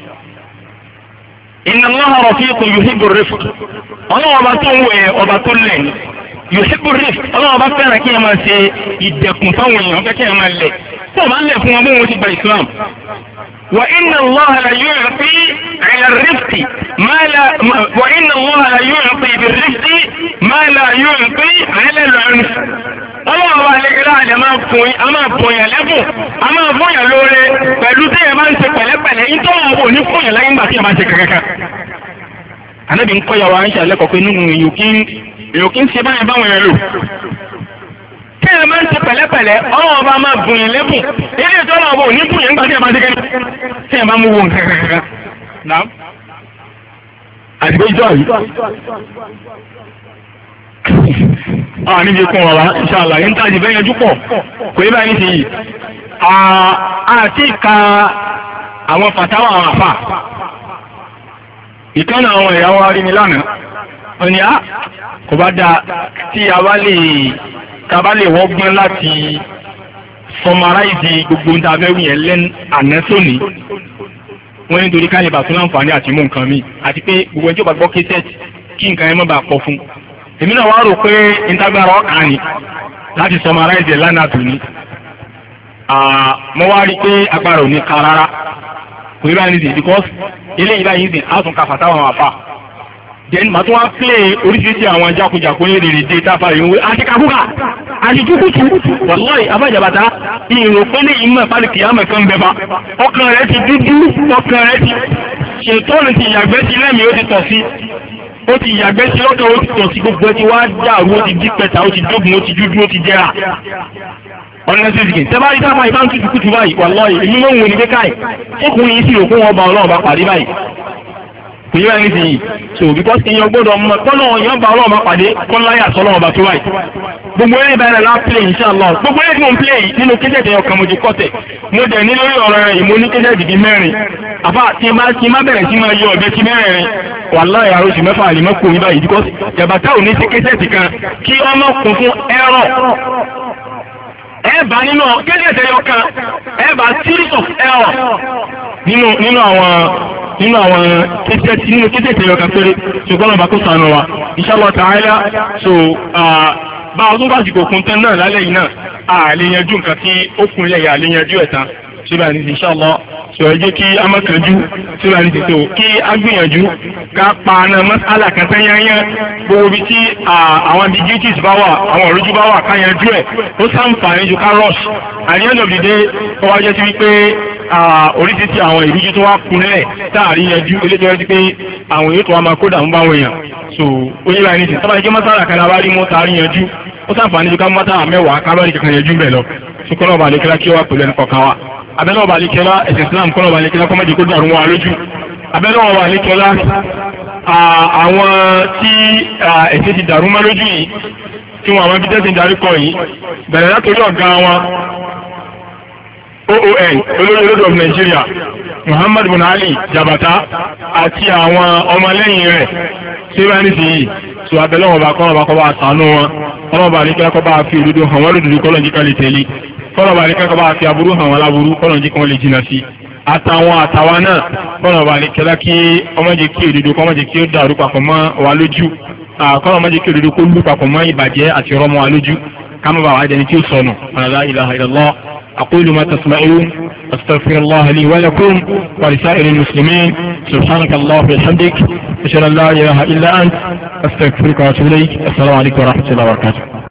inna Allaha rafiqun yuhibbu ar-rifq ọlọ́wọ́ ọba tó ń wẹ̀ ọba tó lẹ̀ yuhibbu ar-rifq ọlọ́wọ́ ọba fẹ́ràn kí ẹ máa ṣe ìdẹ̀kùn fáwọn èèyàn fẹ́ kí ẹ máa lẹ̀ tó máa ń lẹ̀ fún wọn bí wọ́n ti gba Islam wa inna Allaha la yu'ti 'ala ar-rifqi wa inna Allaha la yu'ti bir-rifqi ma la yu'ti 'ala al-'unf ọlọ́wọ́ ọba àlejò àlẹ́ máa bọ̀yàn lẹ́bùn a máa bọ̀yàn lóore pẹ̀lú tí ẹ bá ń ṣe pẹ̀lẹ́pẹ̀lẹ́ nítorí àwọn òní fọ̀yàn láyé ńgbà tí ẹ bá ṣe kankan. Ànábì ń kọ́yàwó àyíṣà lẹ́kọ̀ọ́ pé nínú èyò kí ń ṣe báyìí báwọn ẹ̀rọ. Tí ẹ bá ń ṣe pẹ̀lẹ́pẹ̀lẹ́ ọlọ́wọ́ ọba máa bọ̀yàn lẹ́bùn ilé ìtọ́lọ́ ọba òní bọ̀yàn ńgbà tí ẹ bá ṣe kankan. Tí ẹ bá mú wo nǹkan. Àdìgbò ìjọ yìí. Níbi kún ọ̀rá ìṣàlá yí ń tàbí bẹ́yẹn jùpọ̀ kò yí báyìí sí yìí àti ìka àwọn fàtàwà àwọn àfà ìkánà àwọn ìyàwó arí ni lánàá wọ́n ni kò bá dáa tí a bá lè wọ́gbọ́n láti summarize gbogbo ń tàbẹ́ wùyẹn lẹ́n àná sóní wọ́n ní torí káyẹ̀ bà tún láǹfààní àti mú nǹkan mi àti pé gbogbo ẹjọ́ bá gbọ́ késẹ́ẹ̀tì kí nǹkan ẹ má bàa pọ̀ fún èmi náà wá rò pé ìtagbára ọkàn ni láti summarize lánàá tó ní mo wá rí pé agbára ò ní ká rárá kò ní báyìí nìyí because eléyìí báyìí nìyí á tún ka fàtàwọn àwọn àfà then màá tún wá play oríṣiríṣi àwọn jákujàku ní rèrè dé táfà ìwé àti kakúkà àti túkùtù wàlláhì abájàbàtà ìrò pé ní ìmọ̀ ìpàdé àmọ̀ kan bẹ̀bà ọkàn rẹ̀ ti dúdú ọkàn rẹ̀ ti ṣètọ́nù ti ìyàgbẹ́ sí lẹ́mìí ó ti tọ̀ sí ó ti yàgbẹ́ sí lọ́dọ̀ ó ti tọ̀ sí gbogbo ẹ ti wá dàrú ó ti dí pẹ̀tà ó ti dógun ó ti dúdú ó ti jẹ́ra ọ̀nà sísìkì tẹ́bá rí sáfà ìbá ń tutù kùtù báyìí wallahi èmi mọ́ òun ní pé káì ọkùnrin yìí sì rò fún ọba ọlọ́ọ̀bá pàdé báyìí kò yíra ní sí yìí so because èèyàn gbọ́dọ̀ mọ̀ kọ́nà èèyàn bá ọlọ́ọ̀bá pàdé kọ́nláyà sọlọ́ọ̀bá tó wáyìí gbogbo eré ìbẹ̀rẹ̀ lá play inshallah gbogbo eré tí mo ń play nínú kéjẹ̀tẹ̀ ọkàn mo ti kọ́tẹ̀ mo dẹ̀ ní lórí ọ̀rọ̀ rẹ̀ ìmọ̀ ní kéjẹ̀tì bí mẹ́rin àbá tí má bẹ̀rẹ̀ sí máa yọ ọ̀bẹ tí mẹ́rin wàláhì àròsì mẹ́fà àlèmọ́ kò ní báyìí because jàbátá ò ní sí kéjẹ̀tì kan kí ọmọ kún fún ẹ̀rọ ẹ̀bà nínú kéjẹ̀tẹ̀ ọkàn ẹ̀bà series of error nínú àwọn kéjẹ̀tẹ̀ ọkàn péré ṣùgbọ́n ọba kó sànù wa inshallah ta'ala so bá ọdún bá jìkò kún tán náà lálẹ́ yìí náà àlèyànjú nǹkan tí ó kúnlẹ̀ yà àlèyànjú ẹ̀tàn síbà ní inshallah so ẹ jẹ́ kí a má kánjú síbà ní tètò kí a gbìyànjú ká pa náà mọ́sálà kan tán yányá gbogbo bí tí àwọn ambiguities bá wà àwọn òrújú bá wà ká yanjú ẹ̀ ó sàǹfààní ju ká rush at the end of the day ó wá jẹ́ sí wípé oríṣiríṣi àwọn ìrújú tó wá kúnlẹ̀ táàrí yanjú eléjọ́ sí pé àwọn yóò tó wá máa kó dàmú báwọn èèyàn so ó yẹ báyìí nìsín sábà jẹ́ mọ́sálà kan láwá rí mọ́ táàrí yanjú ó sàǹfààní ju ká mọ́sálà mẹ́wàá ká lọ́ọ̀rì kankan yanjú bẹ̀ lọ ṣùkọ́nà ọba àlekẹ́lá kí ó wà pẹ̀lú ẹnì kọ̀ọ̀kan wa abẹ́lẹ́ ọba àlekẹ́lá ẹ̀sìn Islam kọ́nà ọba àlekẹ́lá kọ́mọ́dé kó dàrú wọn lójú abẹ́lẹ́ ọba àlekẹ́lá àwọn tí ẹ̀sìn ti dàrú mọ́ lójú yìí tí wọn àwọn ibi tẹ́sìn darí kọ yìí bẹ̀rẹ̀ látòrí ọ̀gá wọn OON olórí olódò of Nigeria Muhammad bin Ali Jabata àti àwọn ọmọlẹ́yìn rẹ̀ tí wọ́n ní sí yìí tó abẹ́lẹ́wọ̀n bá kọ́nà bá kọ́ bá sànú wọn kọ́nà bá ní kẹ́kọ́ bá fi òdodo hàn wọ́n lódodo kọ́nà jí ká lè tẹ̀lé kọ́nà bá ní kẹ́kọ́ bá fi aburú hàn wọ́n láburú kọ́nà jí kan lè jìnà sí àtàwa náà kọ́nà bá ní kẹ́lá kí ọmọ jẹ́ kí òdodo kọ́mọ jẹ́ kí ó dàrú papọ̀ mọ́ wa lójú kọ́nà má jẹ́ kí òdodo kó lù papọ̀ mọ́ ìbàjẹ́ àti ọ̀rọ̀ mọ́ wa lójú ká má bàa wá jẹni tí ó sọnù la ilaha illallah أقول ما تسمعون أستغفر الله لي ولكم ولسائر المسلمين سبحانك الله وبحمدك أشهد أن لا إله إلا أنت أستغفرك وأتوب إليك السلام عليكم ورحمة الله وبركاته